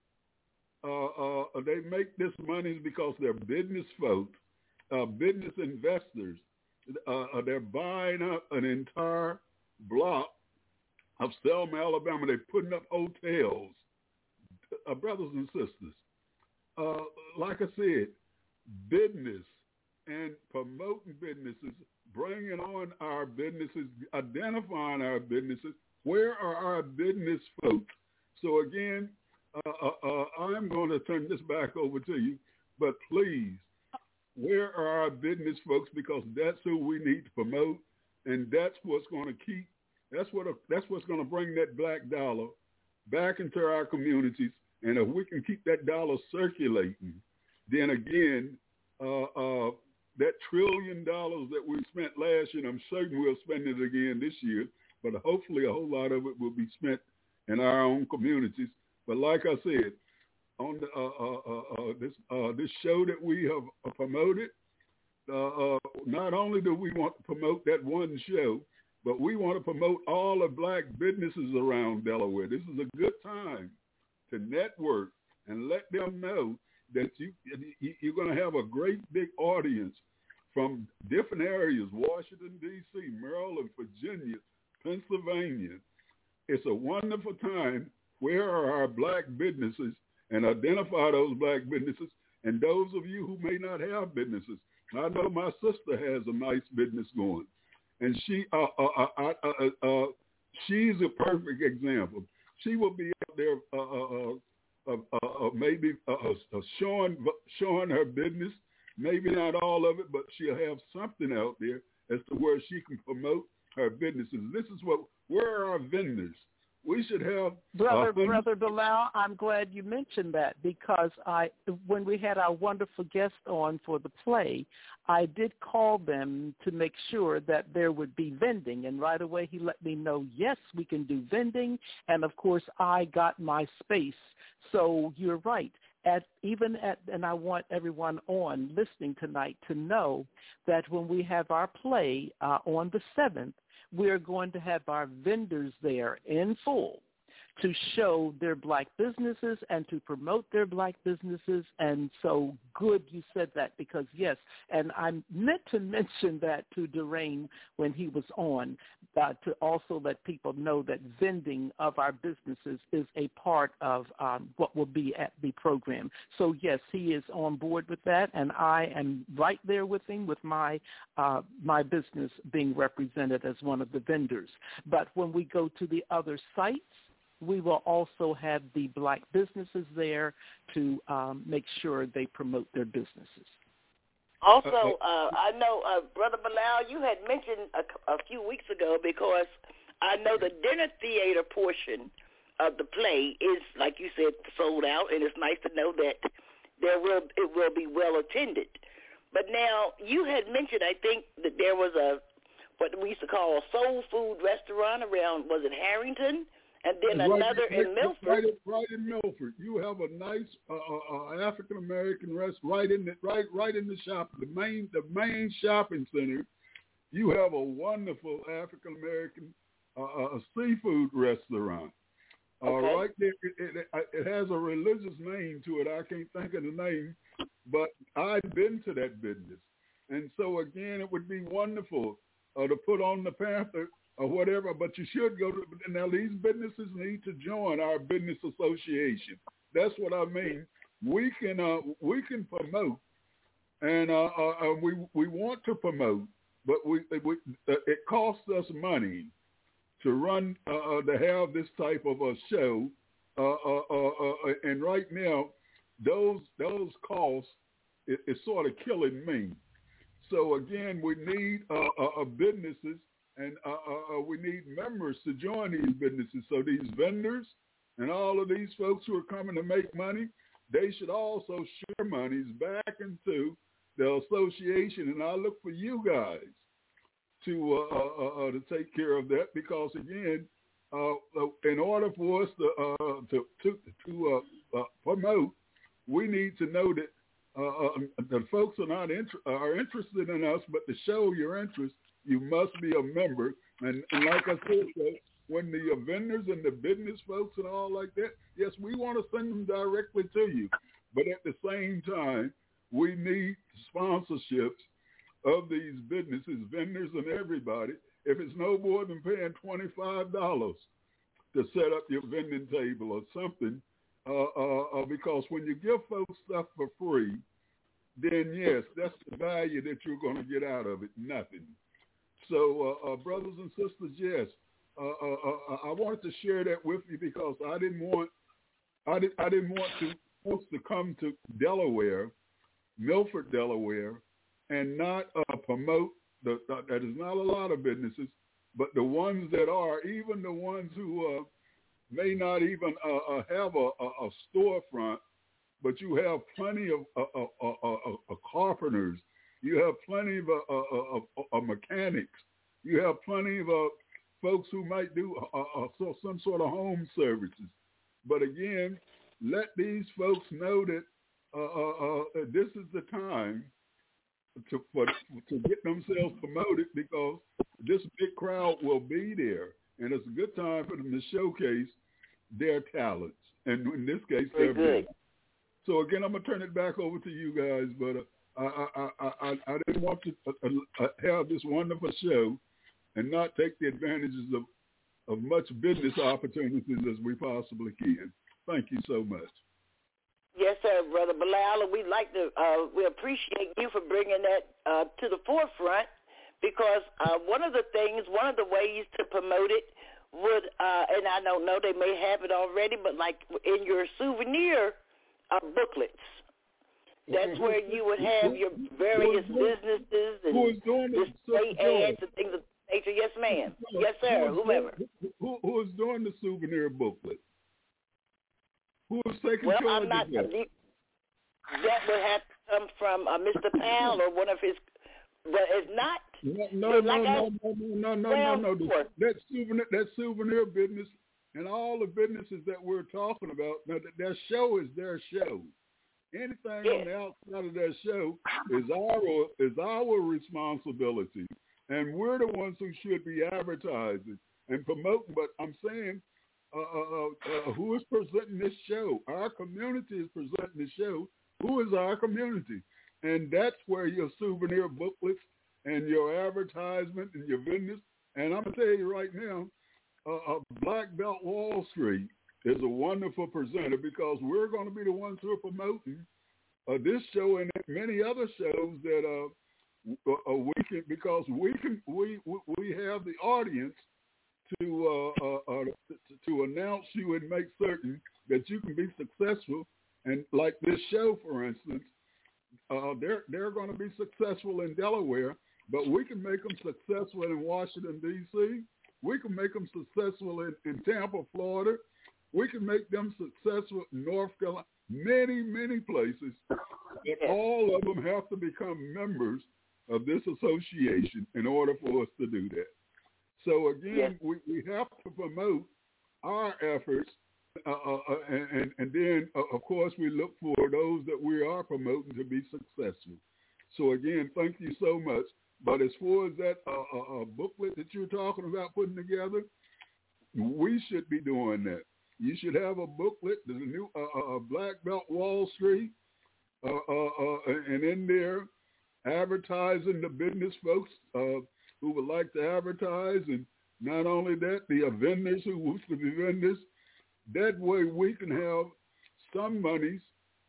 Uh, uh, they make this money because they're business folks. Uh, business investors, uh, they're buying up an entire block of Selma, Alabama. They're putting up hotels. Uh, brothers and sisters, uh, like I said, business and promoting businesses, bringing on our businesses, identifying our businesses. Where are our business folks? So again, uh, uh, uh, I'm going to turn this back over to you, but please, where are our business folks? Because that's who we need to promote, and that's what's going to keep. That's what. That's what's going to bring that black dollar back into our communities. And if we can keep that dollar circulating, then again, uh, uh, that trillion dollars that we spent last year, and I'm certain we'll spend it again this year. But hopefully, a whole lot of it will be spent in our own communities. But like I said, on the, uh, uh, uh, uh, this uh, this show that we have promoted, uh, uh, not only do we want to promote that one show, but we want to promote all the black businesses around Delaware. This is a good time to network and let them know that you, you're going to have a great big audience from different areas, Washington, D C, Maryland, Virginia, Pennsylvania. It's a wonderful time where are our black businesses, and identify those black businesses. And those of you who may not have businesses, I know my sister has a nice business going, and she uh, uh, uh, uh, uh, she's a perfect example. She will be out there uh, uh, uh, uh, uh, maybe uh, uh, showing showing her business, maybe not all of it, but she'll have something out there as to where she can promote her businesses. This is what, where are our vendors? We should have brother, uh, brother Bilal. I'm glad you mentioned that, because I, when we had our wonderful guest on for the play, I did call them to make sure that there would be vending, and right away he let me know, yes, we can do vending, and of course I got my space. So you're right. At even at, and I want everyone on listening tonight to know that when we have our play uh, on the seventh, we're going to have our vendors there in full to show their black businesses and to promote their black businesses. And so good you said that, because, yes, and I meant to mention that to Durain when he was on, uh, to also let people know that vending of our businesses is a part of um, what will be at the program. So, yes, he is on board with that, and I am right there with him with my uh, my business being represented as one of the vendors. But when we go to the other sites, we will also have the black businesses there to um, make sure they promote their businesses. Also, uh, I know, uh, Brother Bilal, you had mentioned a, a few weeks ago, because I know the dinner theater portion of the play is, like you said, sold out, and it's nice to know that there will it will be well attended. But now you had mentioned, I think, that there was a what we used to call a soul food restaurant around, was it Harrington? And then right, another right, in Milford. Right, right in Milford, you have a nice uh, uh, African American restaurant right in the right right in the shop, the main the main shopping center. You have a wonderful African American uh, uh, seafood restaurant. Uh, okay. Right there, it, it, it has a religious name to it. I can't think of the name, but I've been to that business, and so again, it would be wonderful uh, to put on the Panther or whatever, but you should go to, now these businesses need to join our business association. That's what I mean. We can uh, we can promote, and uh, uh, we we want to promote, but we, we uh, it costs us money to run, uh, to have this type of a show, uh, uh, uh, uh, and right now, those those costs is, is sort of killing me. So again, we need uh, uh, businesses. And uh, uh, we need members to join these businesses. So these vendors and all of these folks who are coming to make money, they should also share monies back into the association. And I look for you guys to uh, uh, uh, to take care of that, because again, uh, in order for us to uh, to to, to uh, uh, promote, we need to know that uh, uh, the folks are not inter- are interested in us, but to show your interest, you must be a member. And, and like I said, so when the vendors and the business folks and all like that, yes, we want to send them directly to you. But at the same time, we need sponsorships of these businesses, vendors and everybody. If it's no more than paying twenty-five dollars to set up your vending table or something, uh, uh, uh, because when you give folks stuff for free, then yes, that's the value that you're going to get out of it, nothing. So, uh, uh, brothers and sisters, yes, uh, uh, uh, I wanted to share that with you, because I didn't want, I, did, I didn't want to folks to come to Delaware, Milford, Delaware, and not uh, promote the. Uh, that is not a lot of businesses, but the ones that are, even the ones who uh, may not even uh, uh, have a, a, a storefront, but you have plenty of uh, uh, uh, uh, uh, carpenters. You have plenty of, uh, uh, uh, uh, mechanics. You have plenty of uh, folks who might do uh, uh, so, some sort of home services. But again, let these folks know that uh, uh, uh, this is the time to for, to get themselves promoted, because this big crowd will be there, and it's a good time for them to showcase their talents. And in this case, they're big. So again, I'm gonna turn it back over to you guys, but. Uh, I, I, I, I didn't want to uh, uh, have this wonderful show and not take the advantages of of much business opportunities as we possibly can. Thank you so much. Yes, sir, Brother Bilal. We'd like to, uh, we appreciate you for bringing that uh, to the forefront, because uh, one of the things, one of the ways to promote it would, uh, and I don't know, they may have it already, but like in your souvenir uh, booklets, that's where you would have your various businesses and display ads and things of that nature. Yes, ma'am. Yes, sir. Whomever. Who, who is doing the souvenir booklet? Who is taking well, charge I'm not, of that? That would have to come from uh, Mister Powell or one of his. But it's not. No, no, it's no, like no, I, no, no, no, well, no, no. That, that souvenir, that souvenir business, and all the businesses that we're talking about. Now, their show is their show. Anything yeah. on the outside of their show is our is our responsibility, and we're the ones who should be advertising and promoting. But I'm saying, uh, uh, uh, who is presenting this show? Our community is presenting the show. Who is our community? And that's where your souvenir booklets and your advertisement and your business. And I'm gonna tell you right now, uh, uh, Black Belt Wall Street is a wonderful presenter, because we're going to be the ones who are promoting uh, this show and many other shows that uh, uh, we can, because we can we we have the audience to uh, uh, uh, to, to announce you and make certain that you can be successful. And like this show, for instance, uh, they're they're going to be successful in Delaware, but we can make them successful in Washington, D C. We can make them successful in, in Tampa, Florida. We can make them successful in North Carolina, many, many places. And all of them have to become members of this association in order for us to do that. So again, we, we have to promote our efforts, uh, uh, and, and, and then, uh, of course, we look for those that we are promoting to be successful. So again, thank you so much. But as far as that uh, uh, booklet that you're talking about putting together, we should be doing that. You should have a booklet, there's a new uh, uh, Black Belt Wall Street, uh, uh, uh, and in there advertising the business folks uh, who would like to advertise, and not only that, the vendors who wish to be vendors. That way we can have some monies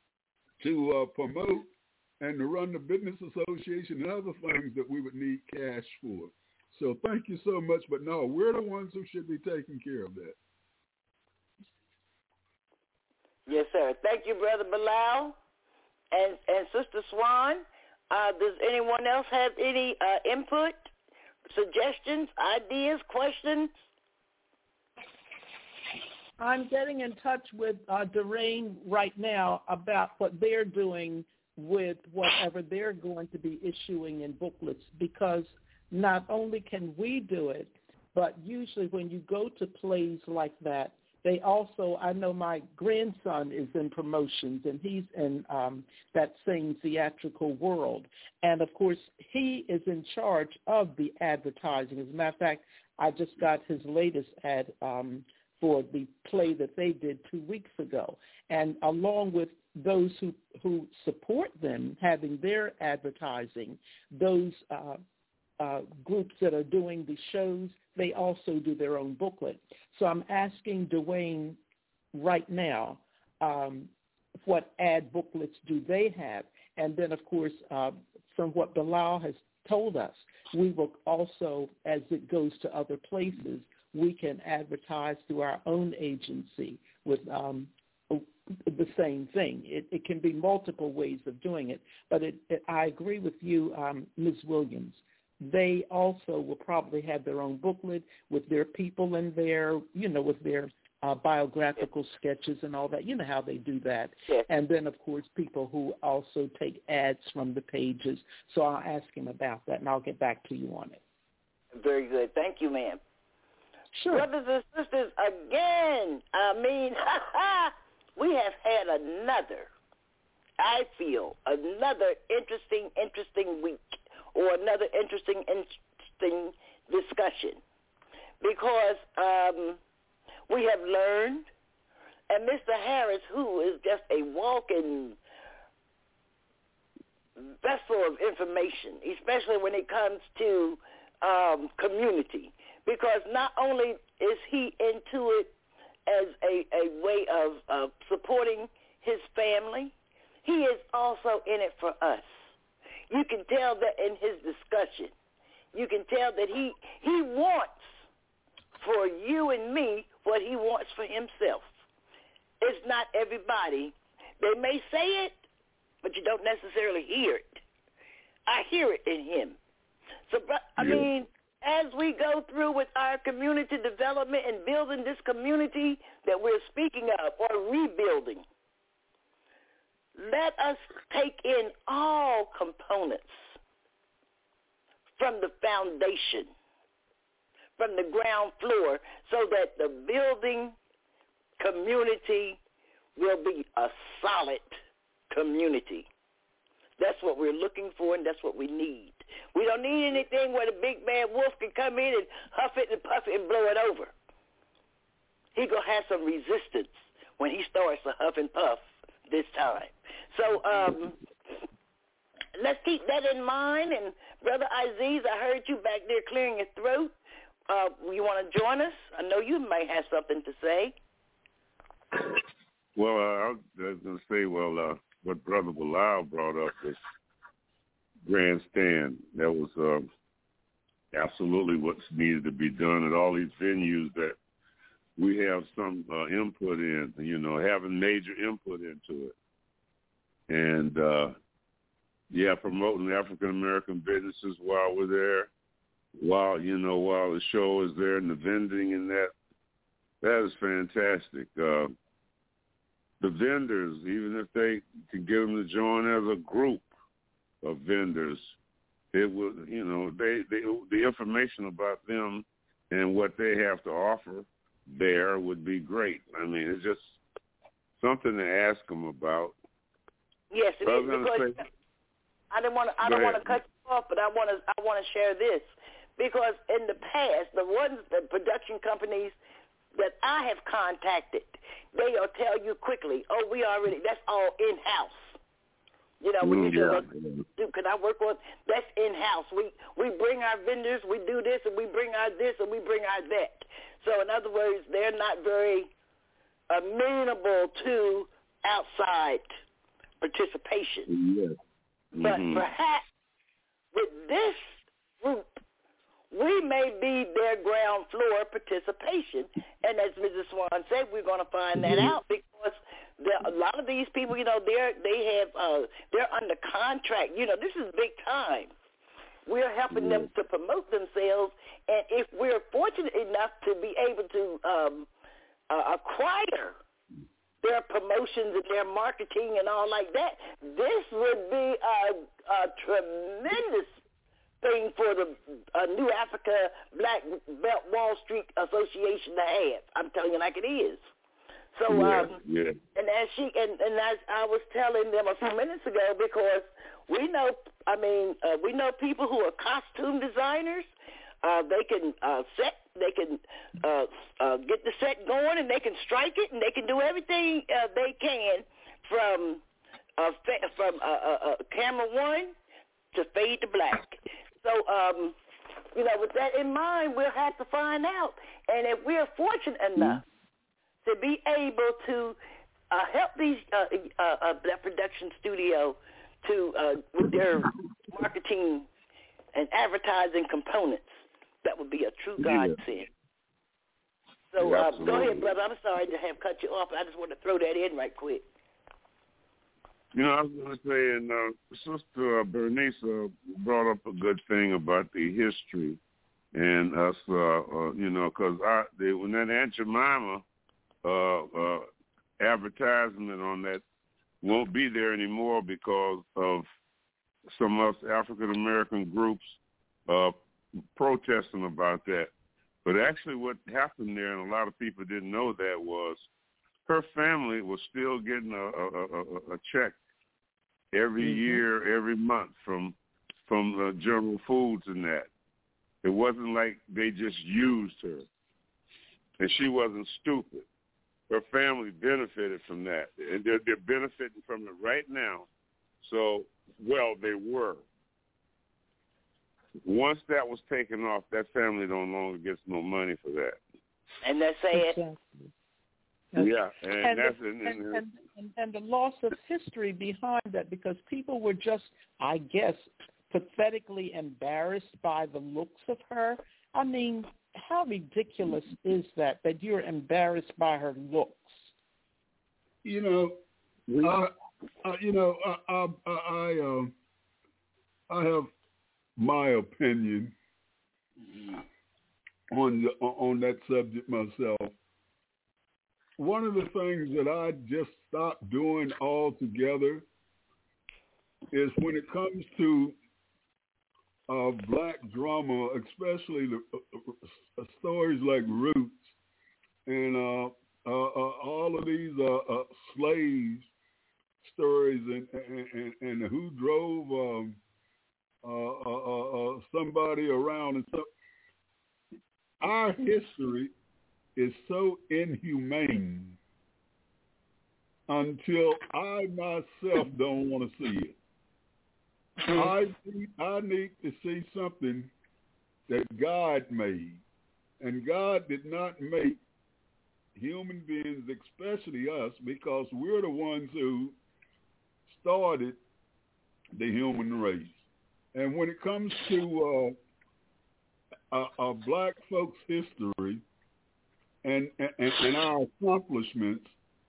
to uh, promote and to run the business association and other things that we would need cash for. So thank you so much. But no, we're the ones who should be taking care of that. Yes, sir. Thank you, Brother Bilal. And, and Sister Swan, uh, does anyone else have any uh, input, suggestions, ideas, questions? I'm getting in touch with uh, Doreen right now about what they're doing with whatever they're going to be issuing in booklets, because not only can we do it, but usually when you go to plays like that, they also, I know my grandson is in promotions, and he's in um, that same theatrical world. And, of course, he is in charge of the advertising. As a matter of fact, I just got his latest ad um, for the play that they did two weeks ago. And along with those who, who support them having their advertising, those uh, uh, groups that are doing the shows, they also do their own booklet. So I'm asking Dwayne right now, um, what ad booklets do they have? And then, of course, uh, from what Bilal has told us, we will also, as it goes to other places, we can advertise through our own agency with um, the same thing. It, it can be multiple ways of doing it, but it, it, I agree with you, um, Miz Williams. They also will probably have their own booklet with their people in there, you know, with their uh, biographical sketches and all that. You know how they do that. Yes. And then, of course, people who also take ads from the pages. So I'll ask him about that, and I'll get back to you on it. Very good. Thank you, ma'am. Sure. Brothers and sisters, again, I mean, we have had another, I feel, another interesting, interesting week. Or another interesting, interesting discussion, because um, we have learned, and Mister Harris, who is just a walking vessel of information, especially when it comes to um, community, because not only is he into it as a, a way of uh, supporting his family, he is also in it for us. You can tell that in his discussion. You can tell that he he wants for you and me what he wants for himself. It's not everybody. They may say it, but you don't necessarily hear it. I hear it in him. So, I mean, as we go through with our community development and building this community that we're speaking of or rebuilding, let us take in all components from the foundation, from the ground floor, so that the building community will be a solid community. That's what we're looking for, and that's what we need. We don't need anything where the big bad wolf can come in and huff it and puff it and blow it over. He going to have some resistance when he starts to huff and puff this time. So um, let's keep that in mind. And Brother Aziz, I heard you back there clearing your throat. Uh, you want to join us? I know you might have something to say. Well, uh, I was going to say, well, uh, what Brother Bilal brought up was grandstand. That was uh, absolutely what's needed to be done at all these venues that we have some uh, input in, you know, having major input into it. And, uh, yeah, promoting African-American businesses while we're there, while, you know, while the show is there and the vending and that, that is fantastic. Uh, the vendors, even if they can get them to join as a group of vendors, it would, you know, they, they the information about them and what they have to offer there would be great. I mean, it's just something to ask them about. Yes, it but is, because say, I don't want to. I don't want to cut you off, but I want to. I want to share this because in the past, the ones, the production companies that I have contacted, they'll tell you quickly, "Oh, we already. That's all in house." You know, when you yeah. say, "Can I work on?" That's in house. We we bring our vendors, we do this, and we bring our this, and we bring our that. So, in other words, they're not very amenable to outside participation. Yes. But mm-hmm. perhaps with this group, we may be their ground floor participation. And as Missus Swan said, we're going to find that out because there, a lot of these people, you know, they're they have uh, they're under contract. You know, this is big time. We're helping mm-hmm. them to promote themselves, and if we're fortunate enough to be able to um, uh, acquire their promotions and their marketing and all like that, this would be a, a tremendous thing for the uh, New Africa Black Belt Wall Street Association to have. I'm telling you like it is. So, yeah, um, yeah. and as she and, and as I was telling them a few minutes ago, because we know, I mean, uh, we know people who are costume designers. Uh, they can uh, set, they can uh, uh, get the set going, and they can strike it, and they can do everything uh, they can from uh, fa- from uh, uh, uh, camera one to fade to black. So, um, you know, with that in mind, we'll have to find out. And if we're fortunate enough to be able to uh, help these uh, uh, uh, that production studio to uh, with their marketing and advertising components, that would be a true godsend. Yeah. So yeah, uh, go ahead, brother. I'm sorry to have cut you off. I just want to throw that in right quick. You know, I was going to say, and uh, Sister uh, Bernice uh, brought up a good thing about the history and us, uh, uh, you know, because I they, when that Aunt Jemima uh, uh, advertisement on that won't be there anymore because of some of us African-American groups uh, protesting about that. But actually what happened there, and a lot of people didn't know that, was her family was still getting a, a, a, a check every mm-hmm. year, every month from from uh, General Foods and that. It wasn't like they just used her. And she wasn't stupid. Her family benefited from that. And they're, they're benefiting from it right now. So, well, they were. once that was taken off, that family no longer gets no money for that. And that's it. Exactly. Yeah, and, and, that's the, and, and, and, and, and the loss of history behind that, because people were just, I guess, pathetically embarrassed by the looks of her. I mean, how ridiculous is that, that you're embarrassed by her looks? You know, I, I, you know, I, I, I, um, I have my opinion on the, on that subject myself. One of the things that I just stopped doing altogether is when it comes to uh, black drama, especially the uh, stories like Roots and uh, uh, uh, all of these uh, uh, slaves stories and, and, and who drove um, uh, uh, uh, somebody around and stuff. Our history is so inhumane until I myself don't want to see it. I need, I need to see something that God made. And God did not make human beings, especially us, because we're the ones who started the human race. And when it comes to uh, uh, uh, black folks' history and, and, and our accomplishments,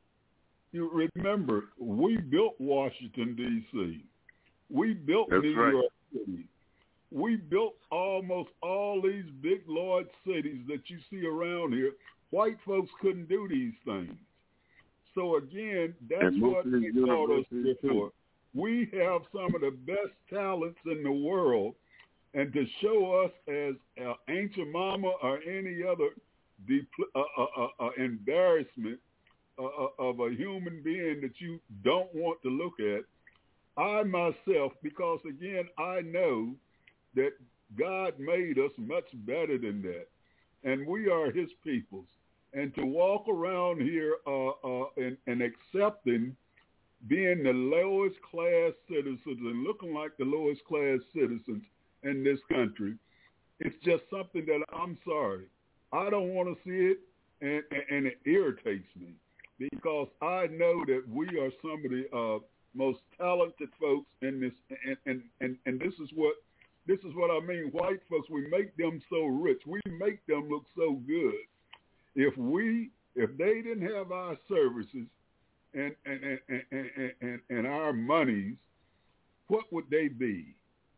you remember, we built Washington, D C We built That's New right. York City. We built almost all these big large cities that you see around here. White folks couldn't do these things. So again, that's And most what of they these called us universities, before. We have some of the best talents in the world, and to show us as uh, Ancient Mama or any other depl- uh, uh, uh, uh, embarrassment uh, of a human being that you don't want to look at, I myself, because again, I know that God made us much better than that, and we are his peoples. And to walk around here uh, uh, and, and accepting being the lowest class citizens and looking like the lowest class citizens in this country, it's just something that I'm sorry. I don't want to see it, and, and, and it irritates me because I know that we are some of the uh, most talented folks in this, and, and, and, and this is what this is what I mean. White folks, we make them so rich. We make them look so good. If we, if they didn't have our services and and and and, and, and, and our monies, what would they be?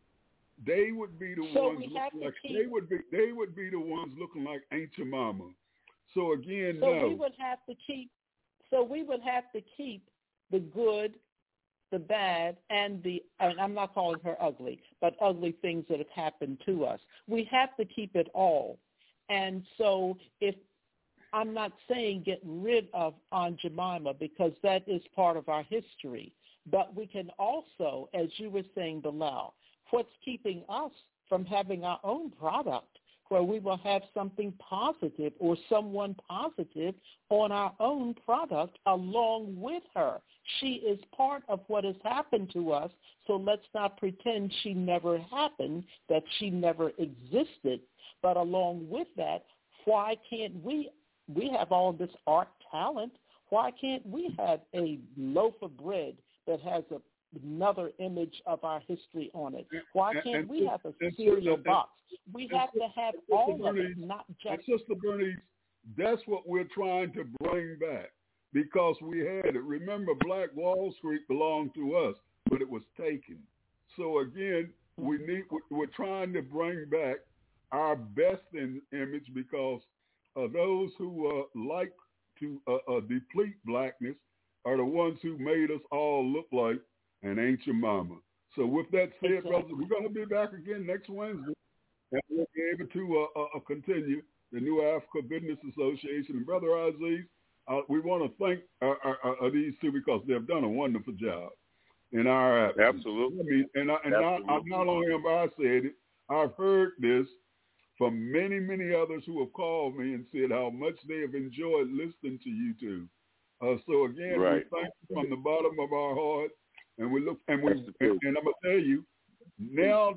They would be the so ones we looking like keep, they would be. They would be the ones looking like Ancient Mama. So again, so no. we would have to keep. So we would have to keep the good, the bad, and the, and I'm not calling her ugly, but ugly things that have happened to us. We have to keep it all. And so if, I'm not saying get rid of Aunt Jemima because that is part of our history, but we can also, as you were saying, Bilal, what's keeping us from having our own product where we will have something positive or someone positive on our own product along with her. She is part of what has happened to us, so let's not pretend she never happened, that she never existed. But along with that, why can't we, we have all this art talent, why can't we have a loaf of bread that has a, another image of our history on it? Why can't and, we have a and, cereal and, box? We and, have to have Sister all Bernice, of it, not just... And Sister Bernice, that's what we're trying to bring back because we had it. Remember, Black Wall Street belonged to us, but it was taken. So again, we need, we're trying to bring back our best in, image because uh, those who uh, like to uh, uh, deplete blackness are the ones who made us all look like an Ancient Mama. So with that said, exactly. Brothers, we're going to be back again next Wednesday, and we'll be able to uh, uh, continue the New Africa Business Association. And Brother Aziz, uh, we want to thank uh, uh, uh, these two because they've done a wonderful job in our absence. Absolutely. I mean, and I, and Absolutely. Not, not only have I said it, I've heard this from many, many others who have called me and said how much they have enjoyed listening to you two. Uh, so again, right. we thank you from the bottom of our heart, and we look, and we, and, and I'm gonna tell you, now that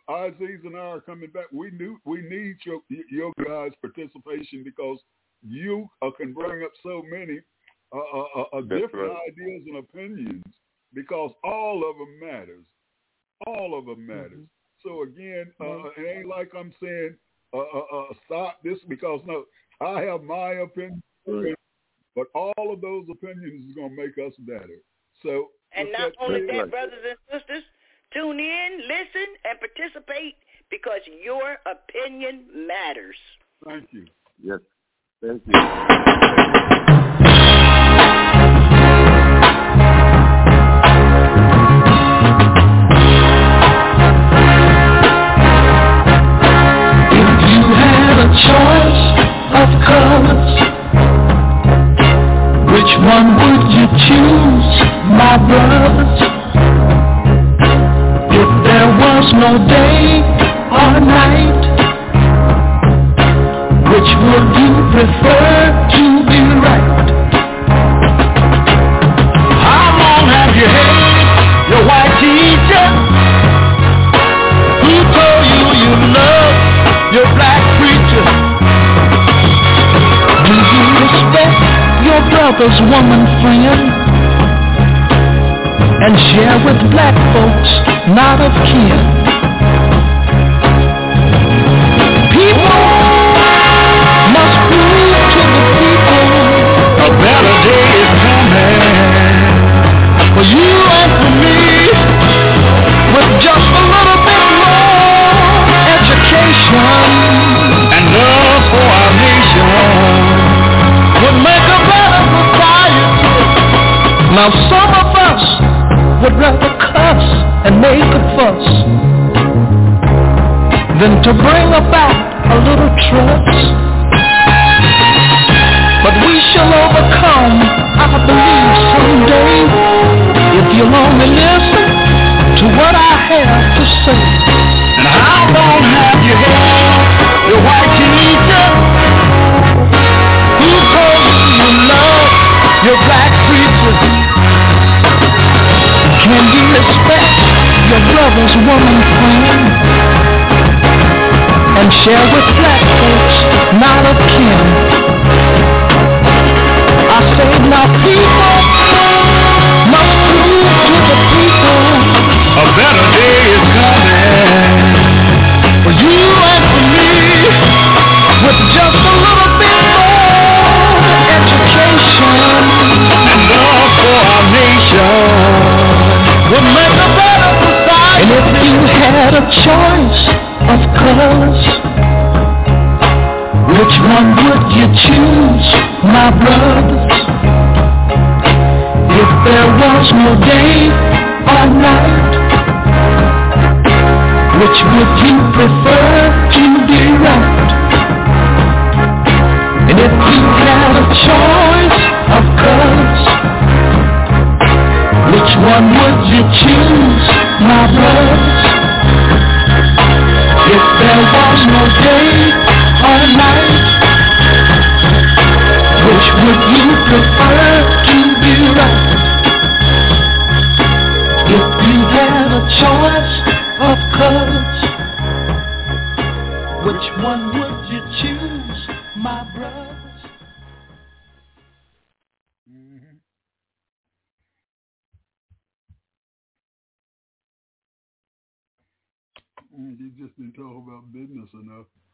Aziz and I are coming back. We knew we need your your guys' participation because you uh, can bring up so many uh, uh, uh, different right. ideas and opinions because all of them matters. All of them matters. Mm-hmm. So again, uh, mm-hmm. it ain't like I'm saying uh, uh, uh, stop this because no, I have my opinion, right. but all of those opinions is gonna make us better. So and not only that, brothers and sisters, tune in, listen, and participate because your opinion matters. Thank you. Yes. Thank you. If you had a choice of colors, which one would you choose, my brothers? If there was no day or night, which would you prefer to be right? How long have you hated your white teacher? Who told you you love your black preacher? Do you respect your brother's woman friend and share with black folks not of kin? People must prove to the people a better day is coming for you and for me. With just a little bit more education and love for our nation would make a better society. Now some of us would rather cuss and make a fuss than to bring about a little trust. But we shall overcome, I believe, someday, if you'll only listen to what I have to say. And how long have you had your white teacher? Who told you you love your black preacher? Can you respect your brother's woman friend and share with black folks not of kin? I say now people must prove to the people a better day is coming for you and for me. With just a little bit more education and love for our nation would make a better society. And if you had a choice of colors, which one would you choose, my brothers? If there was no day or night, which would you prefer to be right? And if you had a choice of colors, which one would you choose, my brothers? If there was no day or night, which would you prefer to be right? If you had a choice of colors, which one would you choose, my brothers? Mm-hmm. You just didn't talk about business enough.